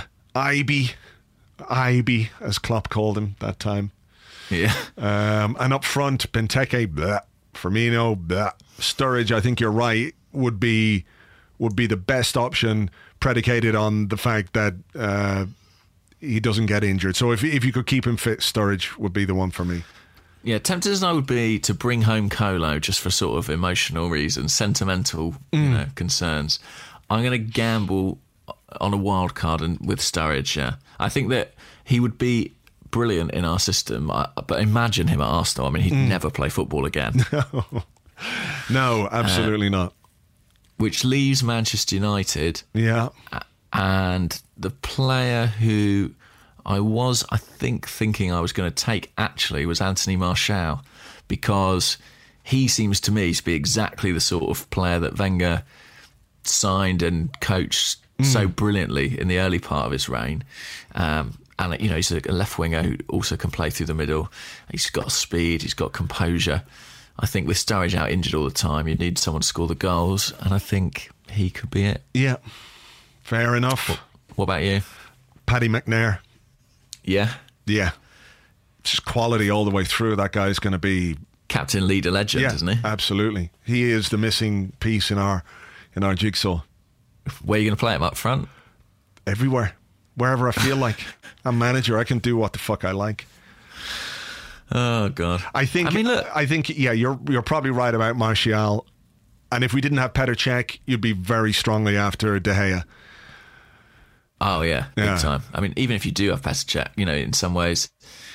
Speaker 4: as Klopp called him that time.
Speaker 3: Yeah.
Speaker 4: And up front, Benteke, bleh. Firmino, bleh. Sturridge, I think you're right, would be the best option, predicated on the fact that he doesn't get injured. So if you could keep him fit, Sturridge would be the one for me.
Speaker 3: Yeah, tempted as I would be to bring home Colo just for sort of emotional reasons, sentimental concerns, I'm going to gamble on a wild card with Sturridge. Yeah, I think that he would be brilliant in our system, but imagine him at Arsenal. I mean, he'd never play football again.
Speaker 4: No, absolutely not.
Speaker 3: Which leaves Manchester United.
Speaker 4: Yeah.
Speaker 3: And the player who I think thinking I was going to take actually was Anthony Martial, because he seems to me to be exactly the sort of player that Wenger signed and coached so brilliantly in the early part of his reign. And he's a left winger who also can play through the middle. He's got speed, he's got composure. I think with Sturridge out injured all the time, you need someone to score the goals, and I think he could be it.
Speaker 4: Yeah, fair enough.
Speaker 3: What about you?
Speaker 4: Paddy McNair.
Speaker 3: Yeah?
Speaker 4: Yeah. Just quality all the way through. That guy's going to be...
Speaker 3: captain, leader, legend, isn't he?
Speaker 4: Absolutely. He is the missing piece in our jigsaw.
Speaker 3: Where are you going to play him, up front?
Speaker 4: Everywhere. Wherever I feel like. I'm manager. I can do what the fuck I like.
Speaker 3: Oh, God.
Speaker 4: I think, you're probably right about Martial. And if we didn't have Petr Cech, you'd be very strongly after De Gea.
Speaker 3: Oh, yeah, big time. I mean, even if you do have Petr Cech, in some ways,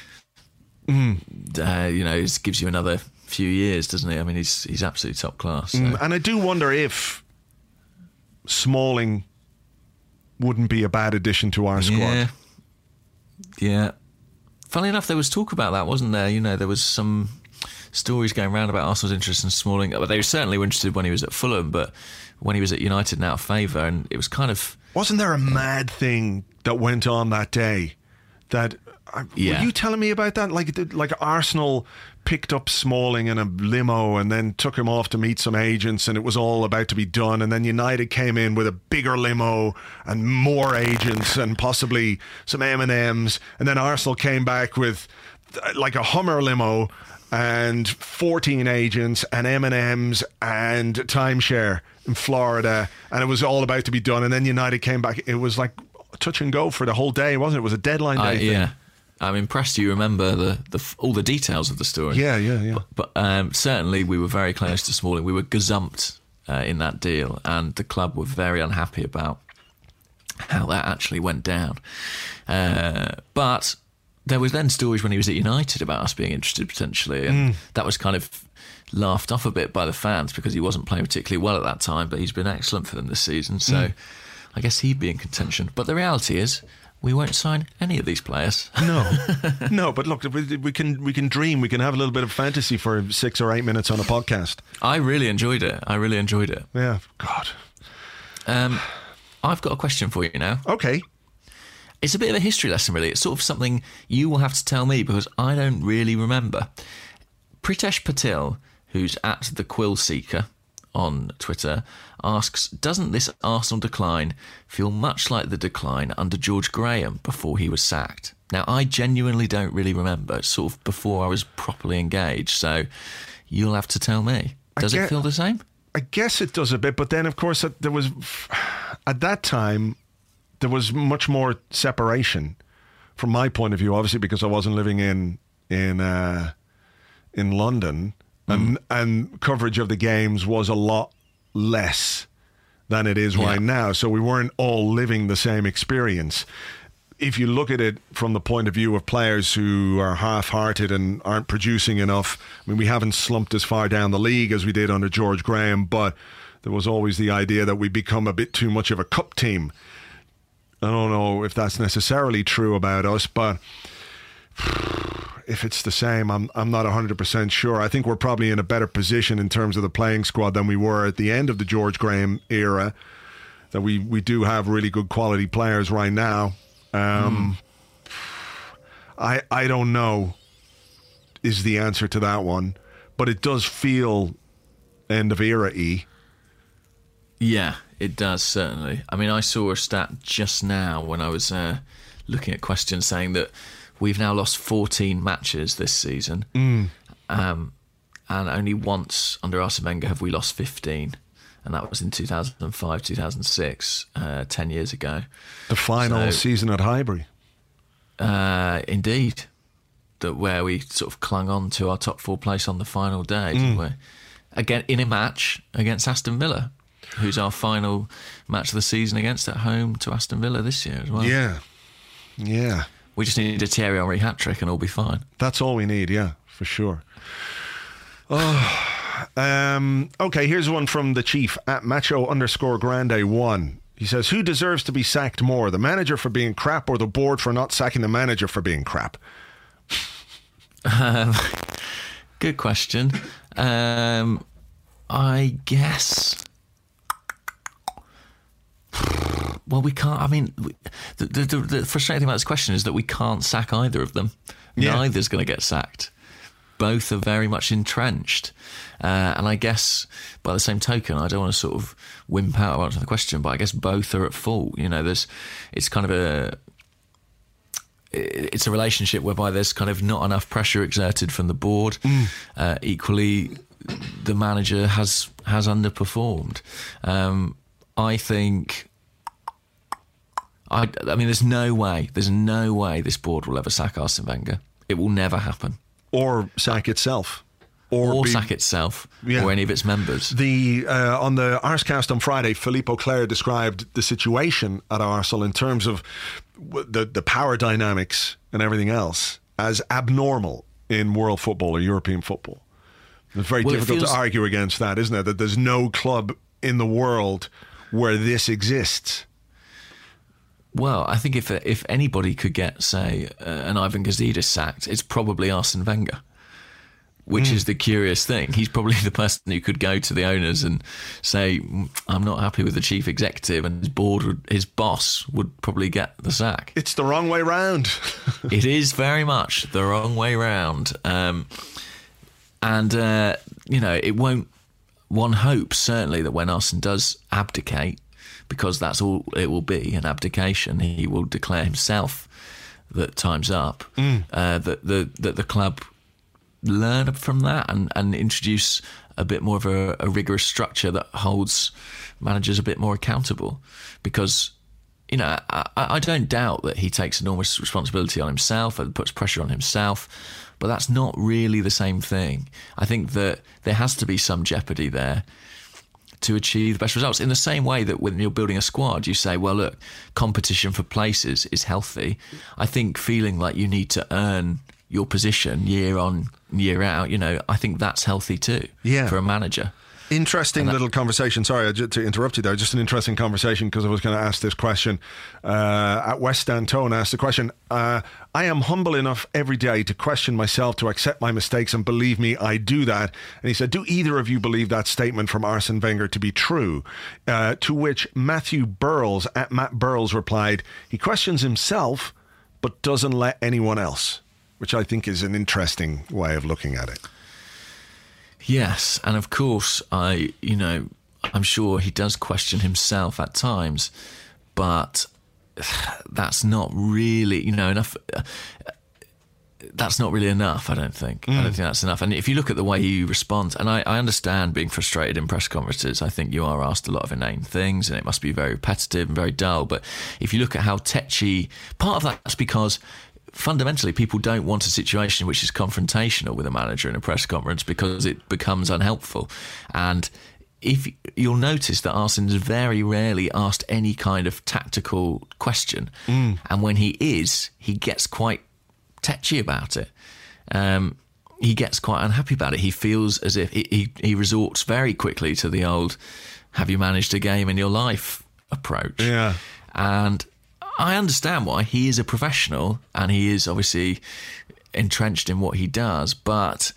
Speaker 3: it gives you another few years, doesn't he? I mean, he's absolutely top class. So.
Speaker 4: And I do wonder if Smalling wouldn't be a bad addition to our squad.
Speaker 3: Yeah. Funnily enough, there was talk about that, wasn't there? There was some stories going around about Arsenal's interest in Smalling. But they certainly were interested when he was at Fulham, but when he was at United, now favour, and it was kind of...
Speaker 4: Wasn't there a mad thing that went on that day? Were you telling me about that? Like Arsenal picked up Smalling in a limo and then took him off to meet some agents, and it was all about to be done. And then United came in with a bigger limo and more agents and possibly some M&Ms. And then Arsenal came back with like a Hummer limo and 14 agents and M&Ms and timeshare in Florida, and it was all about to be done. And then United came back. It was like touch and go for the whole day, wasn't it? It was a deadline day thing.
Speaker 3: Yeah, I'm impressed you remember all the details of the story.
Speaker 4: Yeah.
Speaker 3: But certainly we were very close to Smalling. We were gazumped in that deal, and the club were very unhappy about how that actually went down. But there was then stories when he was at United about us being interested potentially, and that was kind of laughed off a bit by the fans because he wasn't playing particularly well at that time, but he's been excellent for them this season. So I guess he'd be in contention. But the reality is, we won't sign any of these players.
Speaker 4: No. But look, we can dream. We can have a little bit of fantasy for 6 or 8 minutes on a podcast.
Speaker 3: I really enjoyed it.
Speaker 4: Yeah, God.
Speaker 3: I've got a question for you now.
Speaker 4: Okay.
Speaker 3: It's a bit of a history lesson, really. It's sort of something you will have to tell me because I don't really remember. Pritesh Patil, who's at the Quill Seeker on Twitter, asks, doesn't this Arsenal decline feel much like the decline under George Graham before he was sacked? Now, I genuinely don't really remember. It's sort of before I was properly engaged, so you'll have to tell me. Does it feel the same?
Speaker 4: I guess it does a bit, but then, of course, at that time, there was much more separation from my point of view, obviously, because I wasn't living in London. And coverage of the games was a lot less than it is right now. So we weren't all living the same experience. If you look at it from the point of view of players who are half-hearted and aren't producing enough, I mean, we haven't slumped as far down the league as we did under George Graham, but there was always the idea that we become a bit too much of a cup team. I don't know if that's necessarily true about us, but if it's the same, I'm not 100% sure. I think we're probably in a better position in terms of the playing squad than we were at the end of the George Graham era. That we do have really good quality players right now. I don't know is the answer to that one, but it does feel end of era-y.
Speaker 3: Yeah, it does, certainly. I mean, I saw a stat just now when I was looking at questions saying that we've now lost 14 matches this season. And only once under Arsene Wenger have we lost 15. And that was in 2005, 2006, 10 years ago. The
Speaker 4: final season at Highbury.
Speaker 3: Indeed. Where we sort of clung on to our top 4 place on the final day, didn't we? Again, in a match against Aston Villa, who's our final match of the season against at home to Aston Villa this year as well.
Speaker 4: Yeah.
Speaker 3: We just need a Thierry Henry hat-trick and all be fine.
Speaker 4: That's all we need, yeah, for sure. Okay, here's one from the Chief, at Macho_Grande1. He says, who deserves to be sacked more, the manager for being crap or the board for not sacking the manager for being crap?
Speaker 3: Good question. I guess... Well, we can't. I mean, the frustrating thing about this question is that we can't sack either of them. Yeah. Neither's going to get sacked. Both are very much entrenched. And I guess, by the same token, I don't want to sort of wimp out about the question, but I guess both are at fault. You know, it's kind of it's a relationship whereby there's kind of not enough pressure exerted from the board. Equally, the manager has underperformed. I think... I mean, there's no way this board will ever sack Arsene Wenger. It will never happen.
Speaker 4: Or sack itself.
Speaker 3: Or sack itself, or any of its members.
Speaker 4: On the Arscast on Friday, Philippe Auclair described the situation at Arsenal in terms of the power dynamics and everything else as abnormal in world football or European football. It's very difficult to argue against that, isn't it? That there's no club in the world where this exists.
Speaker 3: Well, I think if anybody could get, say, an Ivan Gazidis sacked, it's probably Arsene Wenger, which is the curious thing. He's probably the person who could go to the owners and say, I'm not happy with the chief executive, and his boss would probably get the sack.
Speaker 4: It's the wrong way round.
Speaker 3: It is very much the wrong way round. It won't... One hopes, certainly, that when Arsene does abdicate, because that's all it will be, an abdication, he will declare himself that time's up, that the club learn from that and introduce a bit more of a rigorous structure that holds managers a bit more accountable. Because, you know, I don't doubt that he takes enormous responsibility on himself and puts pressure on himself, but that's not really the same thing. I think that there has to be some jeopardy there to achieve the best results. In the same way that when you're building a squad, you say, well, look, competition for places is healthy. I think feeling like you need to earn your position year on, year out, you know, I think that's healthy too for a manager.
Speaker 4: Interesting little conversation. Sorry to interrupt you there. Just an interesting conversation, because I was going to ask this question. At West Antone asked the question, I am humble enough every day to question myself, to accept my mistakes, and believe me, I do that. And he said, do either of you believe that statement from Arsene Wenger to be true? To which Matthew Burles, at Matt Burles, replied, he questions himself but doesn't let anyone else, which I think is an interesting way of looking at it.
Speaker 3: Yes, and of course, I'm sure he does question himself at times, but that's not really, enough. That's not really enough, I don't think. I don't think that's enough. And if you look at the way he responds, and I understand being frustrated in press conferences, I think you are asked a lot of inane things, and it must be very repetitive and very dull. But if you look at how tetchy, part of that's because fundamentally people don't want a situation which is confrontational with a manager in a press conference, because it becomes unhelpful. And if you'll notice that Arsene's very rarely asked any kind of tactical question, and when he is, he gets quite tetchy about it. He gets quite unhappy about it. He feels as if he resorts very quickly to the old "have you managed a game in your life" approach. Yeah. And I understand why. He is a professional and he is obviously entrenched in what he does, but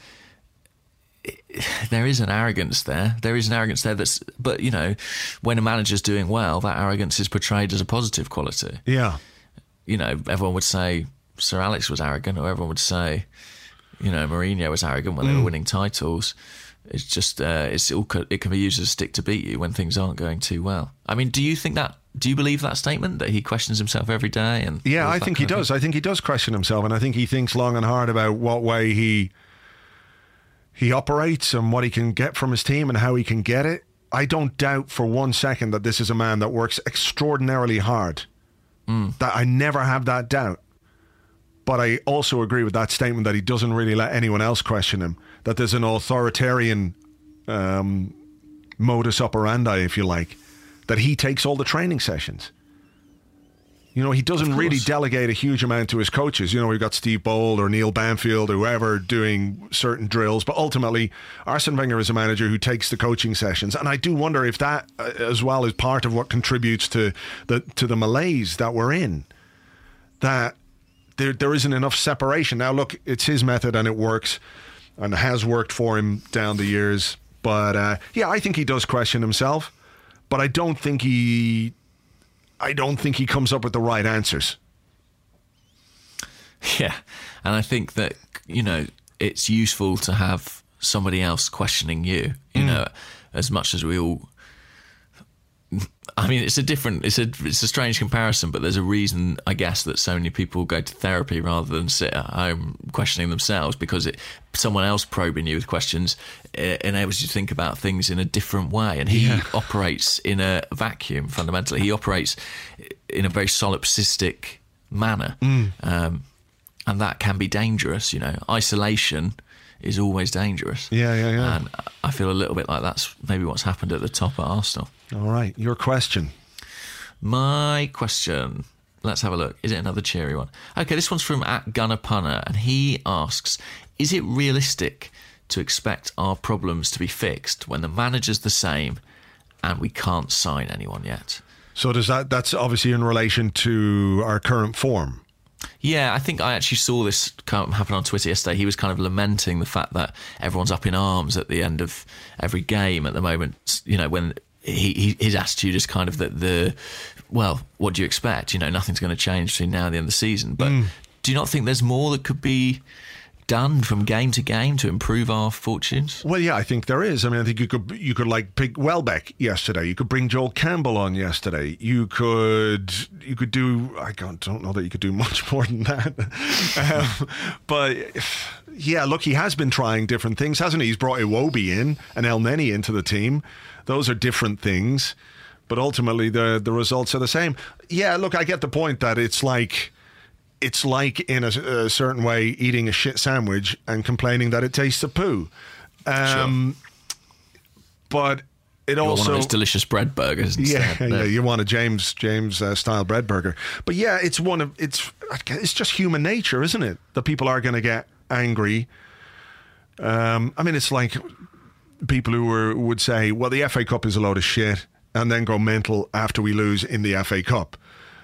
Speaker 3: there is an arrogance there. But, when a manager's doing well, that arrogance is portrayed as a positive quality. Yeah. Everyone would say Sir Alex was arrogant, or everyone would say, Mourinho was arrogant when they were winning titles. It's just, it can be used as a stick to beat you when things aren't going too well. I mean, do you believe that statement, that he questions himself every day? And
Speaker 4: yeah, I think he does. I think he does question himself, and I think he thinks long and hard about what way he operates and what he can get from his team and how he can get it. I don't doubt for one second that this is a man that works extraordinarily hard. That I never have that doubt. But I also agree with that statement that he doesn't really let anyone else question him, that there's an authoritarian modus operandi, if you like, that he takes all the training sessions. He doesn't really delegate a huge amount to his coaches. We've got Steve Bold or Neil Banfield or whoever doing certain drills, but ultimately Arsene Wenger is a manager who takes the coaching sessions. And I do wonder if that as well is part of what contributes to the malaise that we're in, that there isn't enough separation. Now, look, it's his method and it works and has worked for him down the years. But I think he does question himself, but I don't think he comes up with the right answers.
Speaker 3: Yeah, and I think that, it's useful to have somebody else questioning you, as much as we all... I mean, it's a strange comparison, but there's a reason, I guess, that so many people go to therapy rather than sit at home questioning themselves, because someone else probing you with questions enables you to think about things in a different way. And he operates in a vacuum, fundamentally. He operates in a very solipsistic manner. And that can be dangerous, Isolation is always dangerous. Yeah. And I feel a little bit like that's maybe what's happened at the top at Arsenal.
Speaker 4: All right, your question.
Speaker 3: My question. Let's have a look. Is it another cheery one? Okay, this one's from @Gunnerpunner, and he asks, is it realistic to expect our problems to be fixed when the manager's the same and we can't sign anyone yet?
Speaker 4: So that's obviously in relation to our current form.
Speaker 3: Yeah, I think I actually saw this happen on Twitter yesterday. He was kind of lamenting the fact that everyone's up in arms at the end of every game at the moment, when his attitude is kind of that what do you expect? Nothing's going to change between now and the end of the season. But do you not think there's more that could be done from game to game to improve our fortunes?
Speaker 4: Well, yeah, I think there is. I mean, I think you could like pick Welbeck yesterday. You could bring Joel Campbell on yesterday. You could do. I don't know that you could do much more than that. But yeah, look, he has been trying different things, hasn't he? He's brought Iwobi in and El Neni into the team. Those are different things, but ultimately the results are the same. Yeah, look, I get the point that it's like in a certain way eating a shit sandwich and complaining that it tastes of poo. Sure. But it also
Speaker 3: one of those delicious bread burgers instead.
Speaker 4: Yeah, you want a James style bread burger. But yeah, it's just human nature, isn't it? That people are going to get angry. I mean, it's like people who would say, well, the FA Cup is a load of shit, and then go mental after we lose in the FA Cup.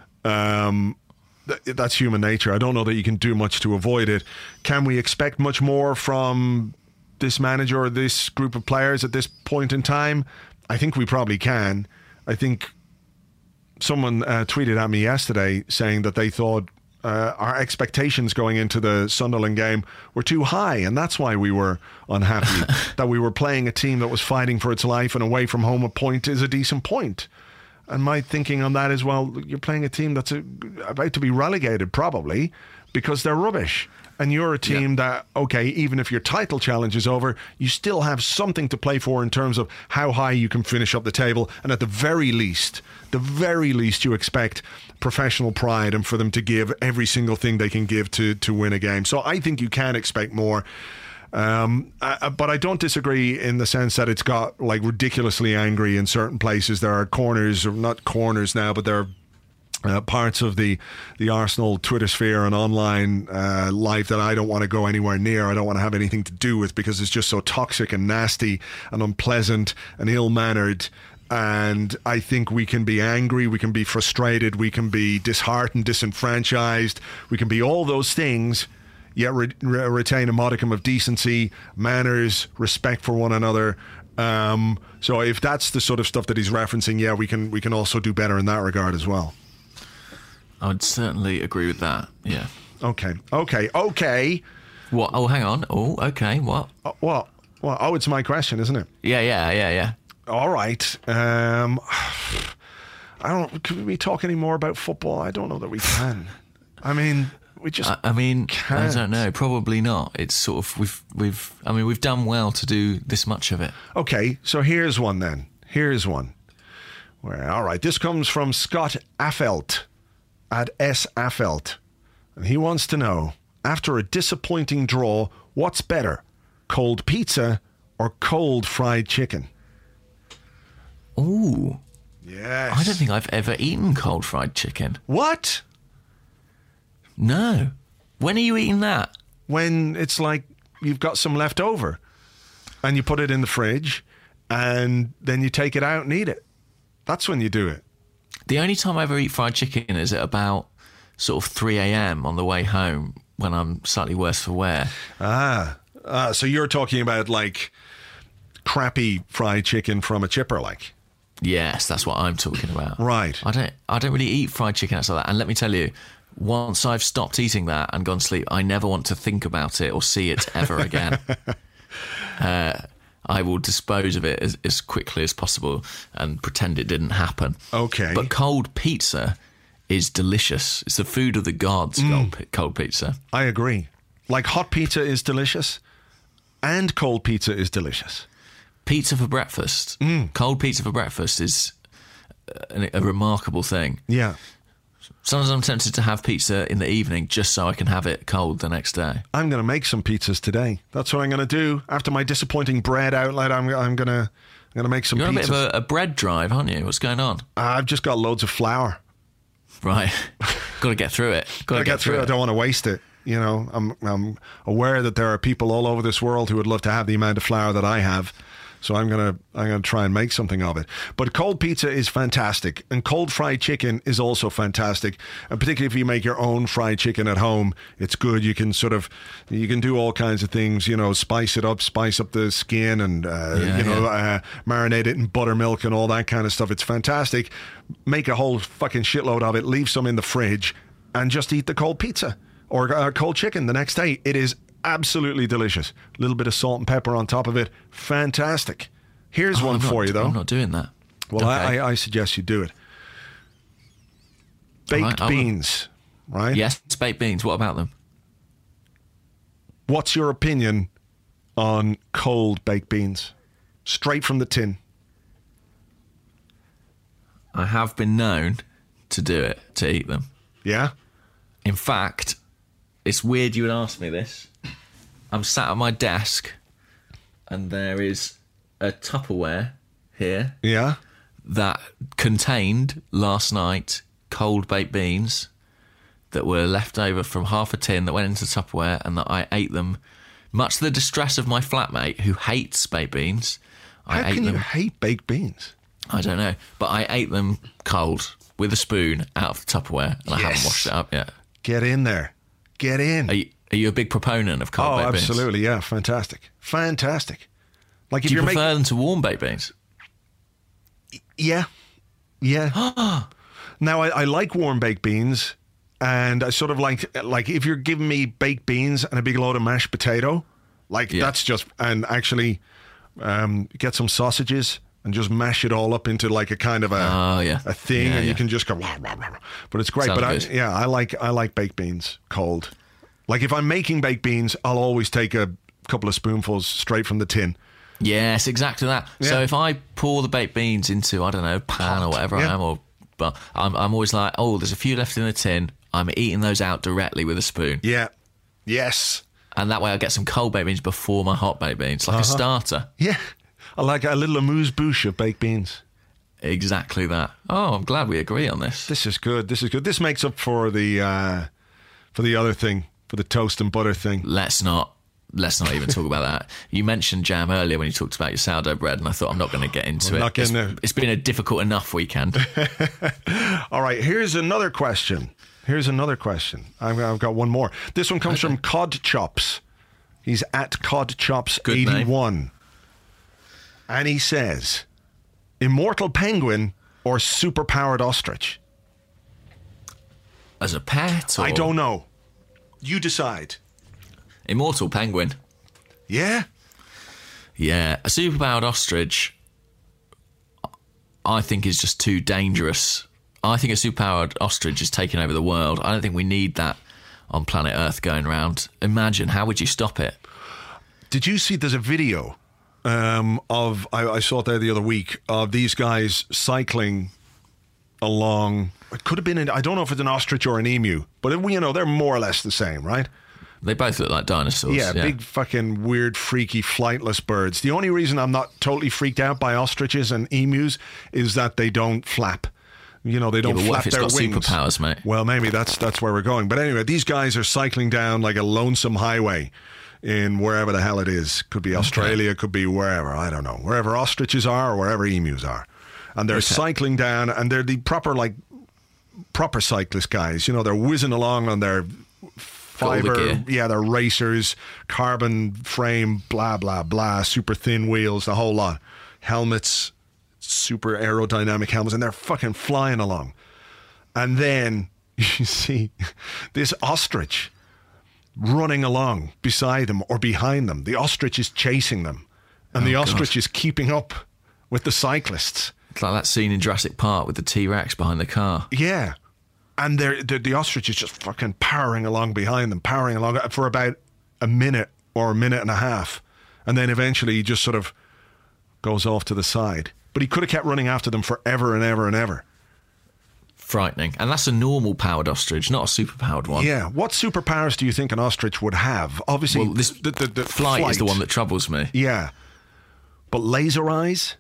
Speaker 4: That's human nature. I don't know that you can do much to avoid it. Can we expect much more from this manager or this group of players at this point in time? I think we probably can. I think someone tweeted at me yesterday saying that they thought our expectations going into the Sunderland game were too high, and that's why we were unhappy. That we were playing a team that was fighting for its life, and away from home a point is a decent point. And my thinking on that is, well, you're playing a team that's about to be relegated probably because they're rubbish. And you're a team that, okay, even if your title challenge is over, you still have something to play for in terms of how high you can finish up the table. And at the very least, you expect professional pride and for them to give every single thing they can give to win a game. So I think you can expect more. But I don't disagree in the sense that it's got like ridiculously angry in certain places. There are corners, or not corners now, but there are parts of the Arsenal Twitter sphere and online life that I don't want to go anywhere near. I don't want to have anything to do with, because it's just so toxic and nasty and unpleasant and ill-mannered. And I think we can be angry, we can be frustrated, we can be disheartened, disenfranchised, we can be all those things, yet retain a modicum of decency, manners, respect for one another. So if that's the sort of stuff that he's referencing, yeah, we can also do better in that regard as well.
Speaker 3: I would certainly agree with that. Yeah.
Speaker 4: Okay.
Speaker 3: What? Oh, hang on. Oh, okay. What?
Speaker 4: What? Oh, it's my question, isn't it?
Speaker 3: Yeah.
Speaker 4: All right. I don't. Could we talk any more about football? I don't know that we can. I mean, we just.
Speaker 3: I mean,
Speaker 4: can't.
Speaker 3: I don't know. Probably not. It's sort of we've done well to do this much of it.
Speaker 4: Okay. So here's one then. All right. This comes from Scott Affelt at S Affelt, and he wants to know, after a disappointing draw, what's better, cold pizza or cold fried chicken?
Speaker 3: Ooh.
Speaker 4: Yes.
Speaker 3: I don't think I've ever eaten cold fried chicken.
Speaker 4: What?
Speaker 3: No. When are you eating that?
Speaker 4: When it's like you've got some left over and you put it in the fridge and then you take it out and eat it. That's when you do it.
Speaker 3: The only time I ever eat fried chicken is at about sort of 3 a.m. on the way home when I'm slightly worse for wear.
Speaker 4: So you're talking about like crappy fried chicken from a chipper, like?
Speaker 3: Yes, that's what I'm talking about.
Speaker 4: Right.
Speaker 3: I don't really eat fried chicken outside that. And let me tell you, once I've stopped eating that and gone to sleep, I never want to think about it or see it ever again. I will dispose of it as quickly as possible and pretend it didn't happen.
Speaker 4: Okay.
Speaker 3: But cold pizza is delicious. It's the food of the gods, cold pizza.
Speaker 4: I agree. Like hot pizza is delicious and cold pizza is delicious.
Speaker 3: Pizza for breakfast. Cold pizza for breakfast is a remarkable thing.
Speaker 4: Yeah.
Speaker 3: Sometimes I'm tempted to have pizza in the evening just so I can have it cold the next day.
Speaker 4: I'm going to make some pizzas today. That's what I'm going to do. After my disappointing bread outlet, I'm going to make some pizzas.
Speaker 3: You're on a bit of a bread drive, aren't you? What's going on?
Speaker 4: I've just got loads of flour.
Speaker 3: Right. Got to get through it. Got to get through it.
Speaker 4: I don't want to waste it. You know, I'm aware that there are people all over this world who would love to have the amount of flour that I have. So I'm gonna try and make something of it. But cold pizza is fantastic, and cold fried chicken is also fantastic. And particularly if you make your own fried chicken at home, it's good. You can do all kinds of things. You know, spice up the skin, and marinate it in buttermilk and all that kind of stuff. It's fantastic. Make a whole fucking shitload of it. Leave some in the fridge, and just eat the cold pizza or cold chicken the next day. It is absolutely delicious. A little bit of salt and pepper on top of it. Fantastic. Here's one for you, though.
Speaker 3: I'm not doing that.
Speaker 4: Well, okay. I suggest you do it. Baked beans, right?
Speaker 3: Yes, baked beans. What about them?
Speaker 4: What's your opinion on cold baked beans? Straight from the tin.
Speaker 3: I have been known to do it, to eat them.
Speaker 4: Yeah?
Speaker 3: In fact, it's weird you would ask me this. I'm sat at my desk and there is a Tupperware here.
Speaker 4: Yeah.
Speaker 3: That contained last night cold baked beans that were left over from half a tin that went into Tupperware, and that I ate them, much to the distress of my flatmate who hates baked beans.
Speaker 4: How can you hate baked beans?
Speaker 3: I don't know, but I ate them cold with a spoon out of the Tupperware, and I haven't washed it up yet.
Speaker 4: Get in there. Get in.
Speaker 3: Are you a big proponent of cold baked beans?
Speaker 4: Absolutely, yeah. Fantastic. Like, if
Speaker 3: Do you
Speaker 4: you're
Speaker 3: prefer them to warm baked beans?
Speaker 4: Yeah. Now, I like warm baked beans, and I sort of like if you're giving me baked beans and a big load of mashed potato, that's just, and actually get some sausages and just mash it all up into like a kind of a thing, and you can just go, but it's great.
Speaker 3: Sounds good.
Speaker 4: I like baked beans cold. Like, if I'm making baked beans, I'll always take a couple of spoonfuls straight from the tin.
Speaker 3: Yes, exactly that.
Speaker 4: Yeah.
Speaker 3: So if I pour the baked beans into, I don't know, pan or whatever I am, but I'm always like, oh, there's a few left in the tin. I'm eating those out directly with a spoon.
Speaker 4: Yeah. Yes.
Speaker 3: And that way I get some cold baked beans before my hot baked beans, like a starter.
Speaker 4: Yeah. I like a little amuse-bouche of baked beans.
Speaker 3: Exactly that. Oh, I'm glad we agree on this.
Speaker 4: This is good. This makes up for the other thing, for the toast and butter thing.
Speaker 3: Let's not even talk about that. You mentioned jam earlier when you talked about your sourdough bread, and I thought I'm not going to get into it. It's been a difficult enough weekend.
Speaker 4: All right, here's another question. I've got one more. This one comes from Cod Chops. He's at Cod Chops 81. And he says, immortal penguin or superpowered ostrich?
Speaker 3: As a pet? Or?
Speaker 4: I don't know. You decide.
Speaker 3: Immortal penguin.
Speaker 4: Yeah?
Speaker 3: Yeah. A superpowered ostrich, I think, is just too dangerous. I think a superpowered ostrich is taking over the world. I don't think we need that on planet Earth going around. Imagine, how would you stop it?
Speaker 4: Did you see, there's a video I saw it there the other week, of these guys cycling along. It could have been, I don't know if it's an ostrich or an emu, but they're more or less the same, right?
Speaker 3: They both look like dinosaurs.
Speaker 4: Yeah, big fucking weird, freaky, flightless birds. The only reason I'm not totally freaked out by ostriches and emus is that they don't flap. They don't flap their wings.
Speaker 3: What if it's got superpowers, mate?
Speaker 4: Well, maybe that's where we're going. But anyway, these guys are cycling down like a lonesome highway in wherever the hell it is. Could be Australia, could be wherever, I don't know. Wherever ostriches are or wherever emus are. And they're cycling down, and they're the proper cyclist guys. They're whizzing along on their fiber. Yeah, they're racers, carbon frame, blah, blah, blah, super thin wheels, the whole lot. Helmets, super aerodynamic helmets, and they're fucking flying along. And then you see this ostrich running along beside them or behind them. The ostrich is chasing them, and the ostrich is keeping up with the cyclists.
Speaker 3: It's like that scene in Jurassic Park with the T-Rex behind the car.
Speaker 4: Yeah. And the ostrich is just fucking powering along behind them, powering along for about a minute or a minute and a half. And then eventually he just sort of goes off to the side. But he could have kept running after them forever and ever and ever.
Speaker 3: Frightening. And that's a normal powered ostrich, not a super-powered one.
Speaker 4: Yeah. What superpowers do you think an ostrich would have? Obviously,
Speaker 3: well, the flight is the one that troubles me.
Speaker 4: Yeah. But laser eyes?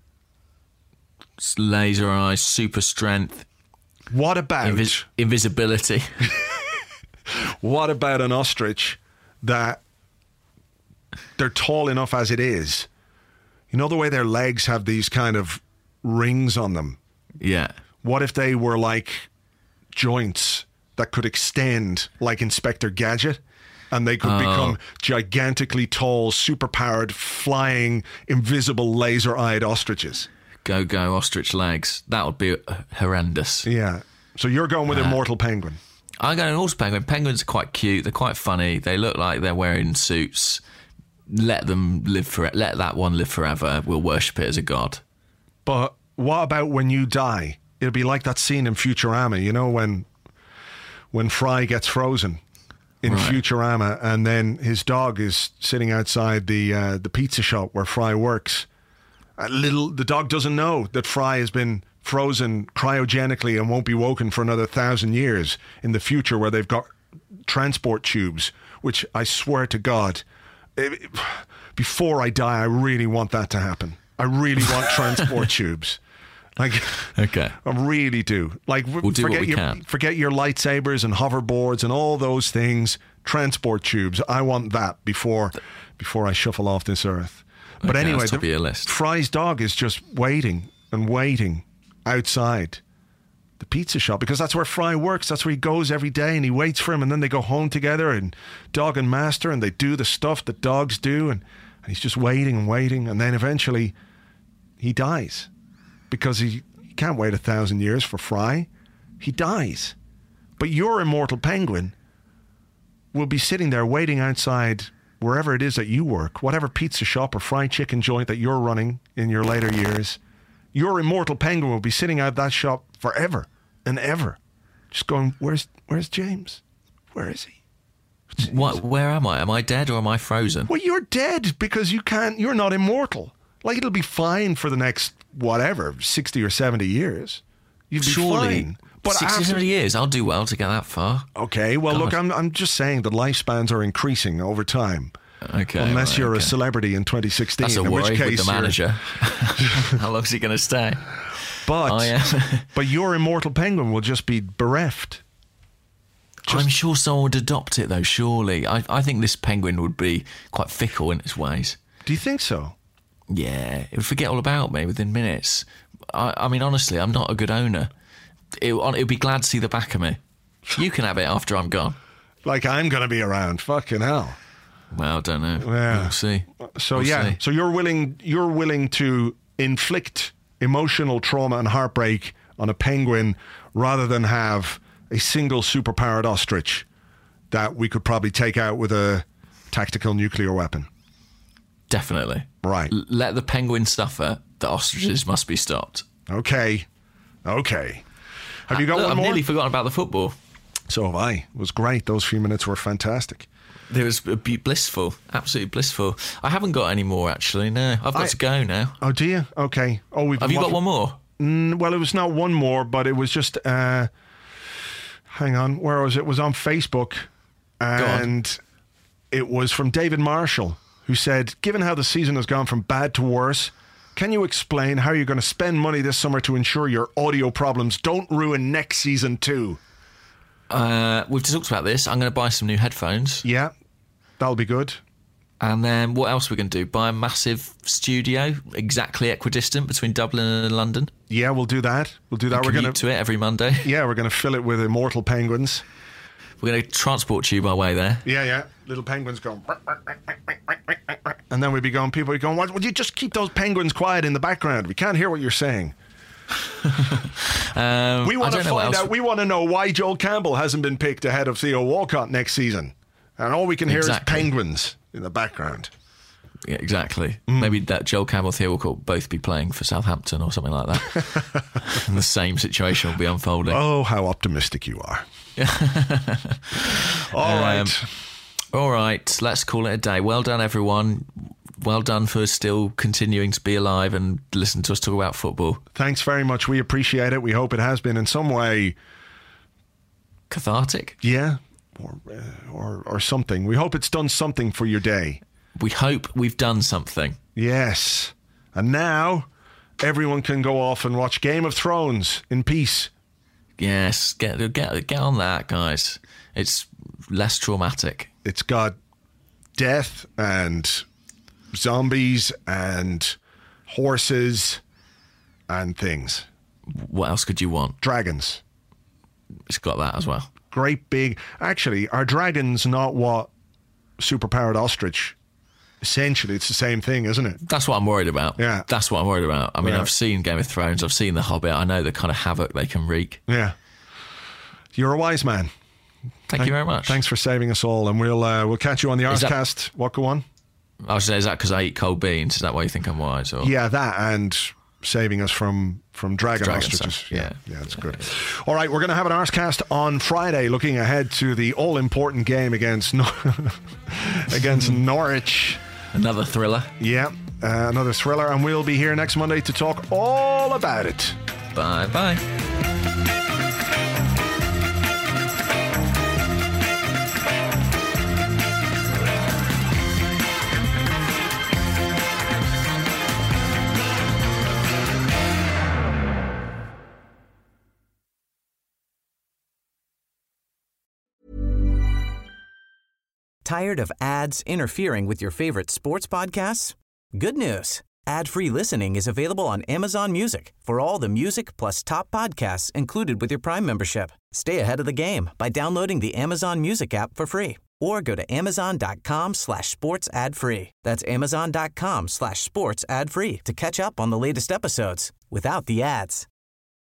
Speaker 3: Laser eyes, super strength.
Speaker 4: What about...
Speaker 3: invisibility.
Speaker 4: What about an ostrich that they're tall enough as it is? You know the way their legs have these kind of rings on them?
Speaker 3: Yeah.
Speaker 4: What if they were like joints that could extend like Inspector Gadget? And they could become gigantically tall, superpowered, flying, invisible, laser-eyed ostriches.
Speaker 3: Go ostrich legs. That would be horrendous.
Speaker 4: Yeah. So you're going with immortal penguin.
Speaker 3: I'm going immortal penguin. Penguins are quite cute. They're quite funny. They look like they're wearing suits. Let them live let that one live forever. We'll worship it as a god.
Speaker 4: But what about when you die? It'll be like that scene in Futurama, when Fry gets frozen in Futurama, and then his dog is sitting outside the pizza shop where Fry works. The dog doesn't know that Fry has been frozen cryogenically and won't be woken for another 1,000 years in the future, where they've got transport tubes, which I swear to God, before I die, I really want that to happen. I really want transport tubes.
Speaker 3: Okay.
Speaker 4: I really do.
Speaker 3: We'll do what we can.
Speaker 4: Forget your lightsabers and hoverboards and all those things. Transport tubes. I want that before I shuffle off this earth. But
Speaker 3: Okay,
Speaker 4: anyway,
Speaker 3: that's top of your list.
Speaker 4: Fry's dog is just waiting and waiting outside the pizza shop, because that's where Fry works. That's where he goes every day, and he waits for him, and then they go home together, and dog and master, and they do the stuff that dogs do, and he's just waiting and waiting, and then eventually he dies, because he can't wait 1,000 years for Fry. He dies. But your immortal penguin will be sitting there waiting outside wherever it is that you work, whatever pizza shop or fried chicken joint that you're running in your later years. Your immortal penguin will be sitting out that shop forever and ever, just going, where's James? Where is he?
Speaker 3: What? Where am I? Am I dead or am I frozen?
Speaker 4: Well, you're dead because you're not immortal. Like, it'll be fine for the next, whatever, 60 or 70 years. You'd be
Speaker 3: Surely,
Speaker 4: fine. But
Speaker 3: 60, 70 years, I'll do well to get that far.
Speaker 4: Okay, well,
Speaker 3: God.
Speaker 4: look, I'm just saying that lifespans are increasing over time.
Speaker 3: Okay.
Speaker 4: Unless
Speaker 3: right,
Speaker 4: you're a
Speaker 3: okay.
Speaker 4: celebrity in 2016.
Speaker 3: That's a
Speaker 4: in
Speaker 3: worry
Speaker 4: which case
Speaker 3: with the manager. How long is he going to stay?
Speaker 4: But your immortal penguin will just be bereft.
Speaker 3: I'm sure someone would adopt it, though, surely. I think this penguin would be quite fickle in its ways.
Speaker 4: Do you think so?
Speaker 3: Yeah, it would forget all about me within minutes. I mean, honestly, I'm not a good owner. It would be glad to see the back of me. You can have it after I'm gone.
Speaker 4: Like, I'm going to be around. Fucking hell.
Speaker 3: Well, I don't know.
Speaker 4: Yeah.
Speaker 3: We'll see.
Speaker 4: So
Speaker 3: We'll see.
Speaker 4: so you're willing to inflict emotional trauma and heartbreak on a penguin rather than have a single superpowered ostrich that we could probably take out with a tactical nuclear weapon.
Speaker 3: Definitely.
Speaker 4: Right.
Speaker 3: Let the penguin suffer. The ostriches must be stopped.
Speaker 4: Okay. Have you got
Speaker 3: Look,
Speaker 4: one
Speaker 3: I've
Speaker 4: more?
Speaker 3: nearly forgotten about the football.
Speaker 4: So have I. It was great. Those few minutes were fantastic.
Speaker 3: It was blissful, absolutely blissful. I haven't got any more, actually. No, I've got to go now.
Speaker 4: Oh, do you? Okay. Oh, we've
Speaker 3: Have you got one more?
Speaker 4: Well, it was not one more, but it was just. Hang on, where was it? It was on Facebook, and it was from David Marshall, who said, "Given how the season has gone from bad to worse, can you explain how you're going to spend money this summer to ensure your audio problems don't ruin next season too?"
Speaker 3: We've talked about this. I'm going to buy some new headphones.
Speaker 4: Yeah, that'll be good.
Speaker 3: And then what else are we going to do? Buy a massive studio, exactly equidistant between Dublin and London.
Speaker 4: Yeah, we'll do that. We're
Speaker 3: Commute
Speaker 4: going
Speaker 3: to it every Monday.
Speaker 4: Yeah, we're going to fill it with immortal penguins.
Speaker 3: We're going to transport you by way there.
Speaker 4: Yeah. Little penguins going. And then we'd be going, people would be going, would you just keep those penguins quiet in the background? We can't hear what you're saying. We want to find out. We want to know why Joel Campbell hasn't been picked ahead of Theo Walcott next season. And all we can hear is penguins in the background.
Speaker 3: Yeah, exactly. Maybe that Joel Campbell, Theo Walcott both be playing for Southampton or something like that. And the same situation will be unfolding.
Speaker 4: Oh, how optimistic you are. All right,
Speaker 3: let's call it a day. Well done, everyone. Well done for still continuing to be alive and listen to us talk about football.
Speaker 4: Thanks very much. We appreciate it. We hope it has been in some way
Speaker 3: cathartic.
Speaker 4: Yeah, or something. We hope it's done something for your day.
Speaker 3: We hope we've done something.
Speaker 4: Yes. And now everyone can go off and watch Game of Thrones in peace.
Speaker 3: Yes, get on that, guys. It's less traumatic.
Speaker 4: It's got death and zombies and horses and things.
Speaker 3: What else could you want?
Speaker 4: Dragons.
Speaker 3: It's got that as well.
Speaker 4: Great big... Actually, are dragons not what superpowered ostrich... Essentially, it's the same thing, isn't it?
Speaker 3: That's what I'm worried about.
Speaker 4: Yeah.
Speaker 3: That's what I'm worried about. I mean, I've seen Game of Thrones. I've seen The Hobbit. I know the kind of havoc they can wreak.
Speaker 4: Yeah. You're a wise man.
Speaker 3: Thank you very much.
Speaker 4: Thanks for saving us all. And we'll catch you on the Arscast. What, go on?
Speaker 3: I was saying, is that because I eat cold beans? Is that why you think I'm wise? Or?
Speaker 4: Yeah, that and saving us from dragon ostriches.
Speaker 3: Stuff. Yeah,
Speaker 4: that's good. All right, we're going to have an Arscast on Friday, looking ahead to the all-important game against Norwich.
Speaker 3: Another thriller.
Speaker 4: Yeah, another thriller. And we'll be here next Monday to talk all about it.
Speaker 3: Bye-bye.
Speaker 7: Tired of ads interfering with your favorite sports podcasts? Good news. Ad-free listening is available on Amazon Music for all the music plus top podcasts included with your Prime membership. Stay ahead of the game by downloading the Amazon Music app for free or go to amazon.com/sports ad free. That's amazon.com/sports ad free to catch up on the latest episodes without the ads.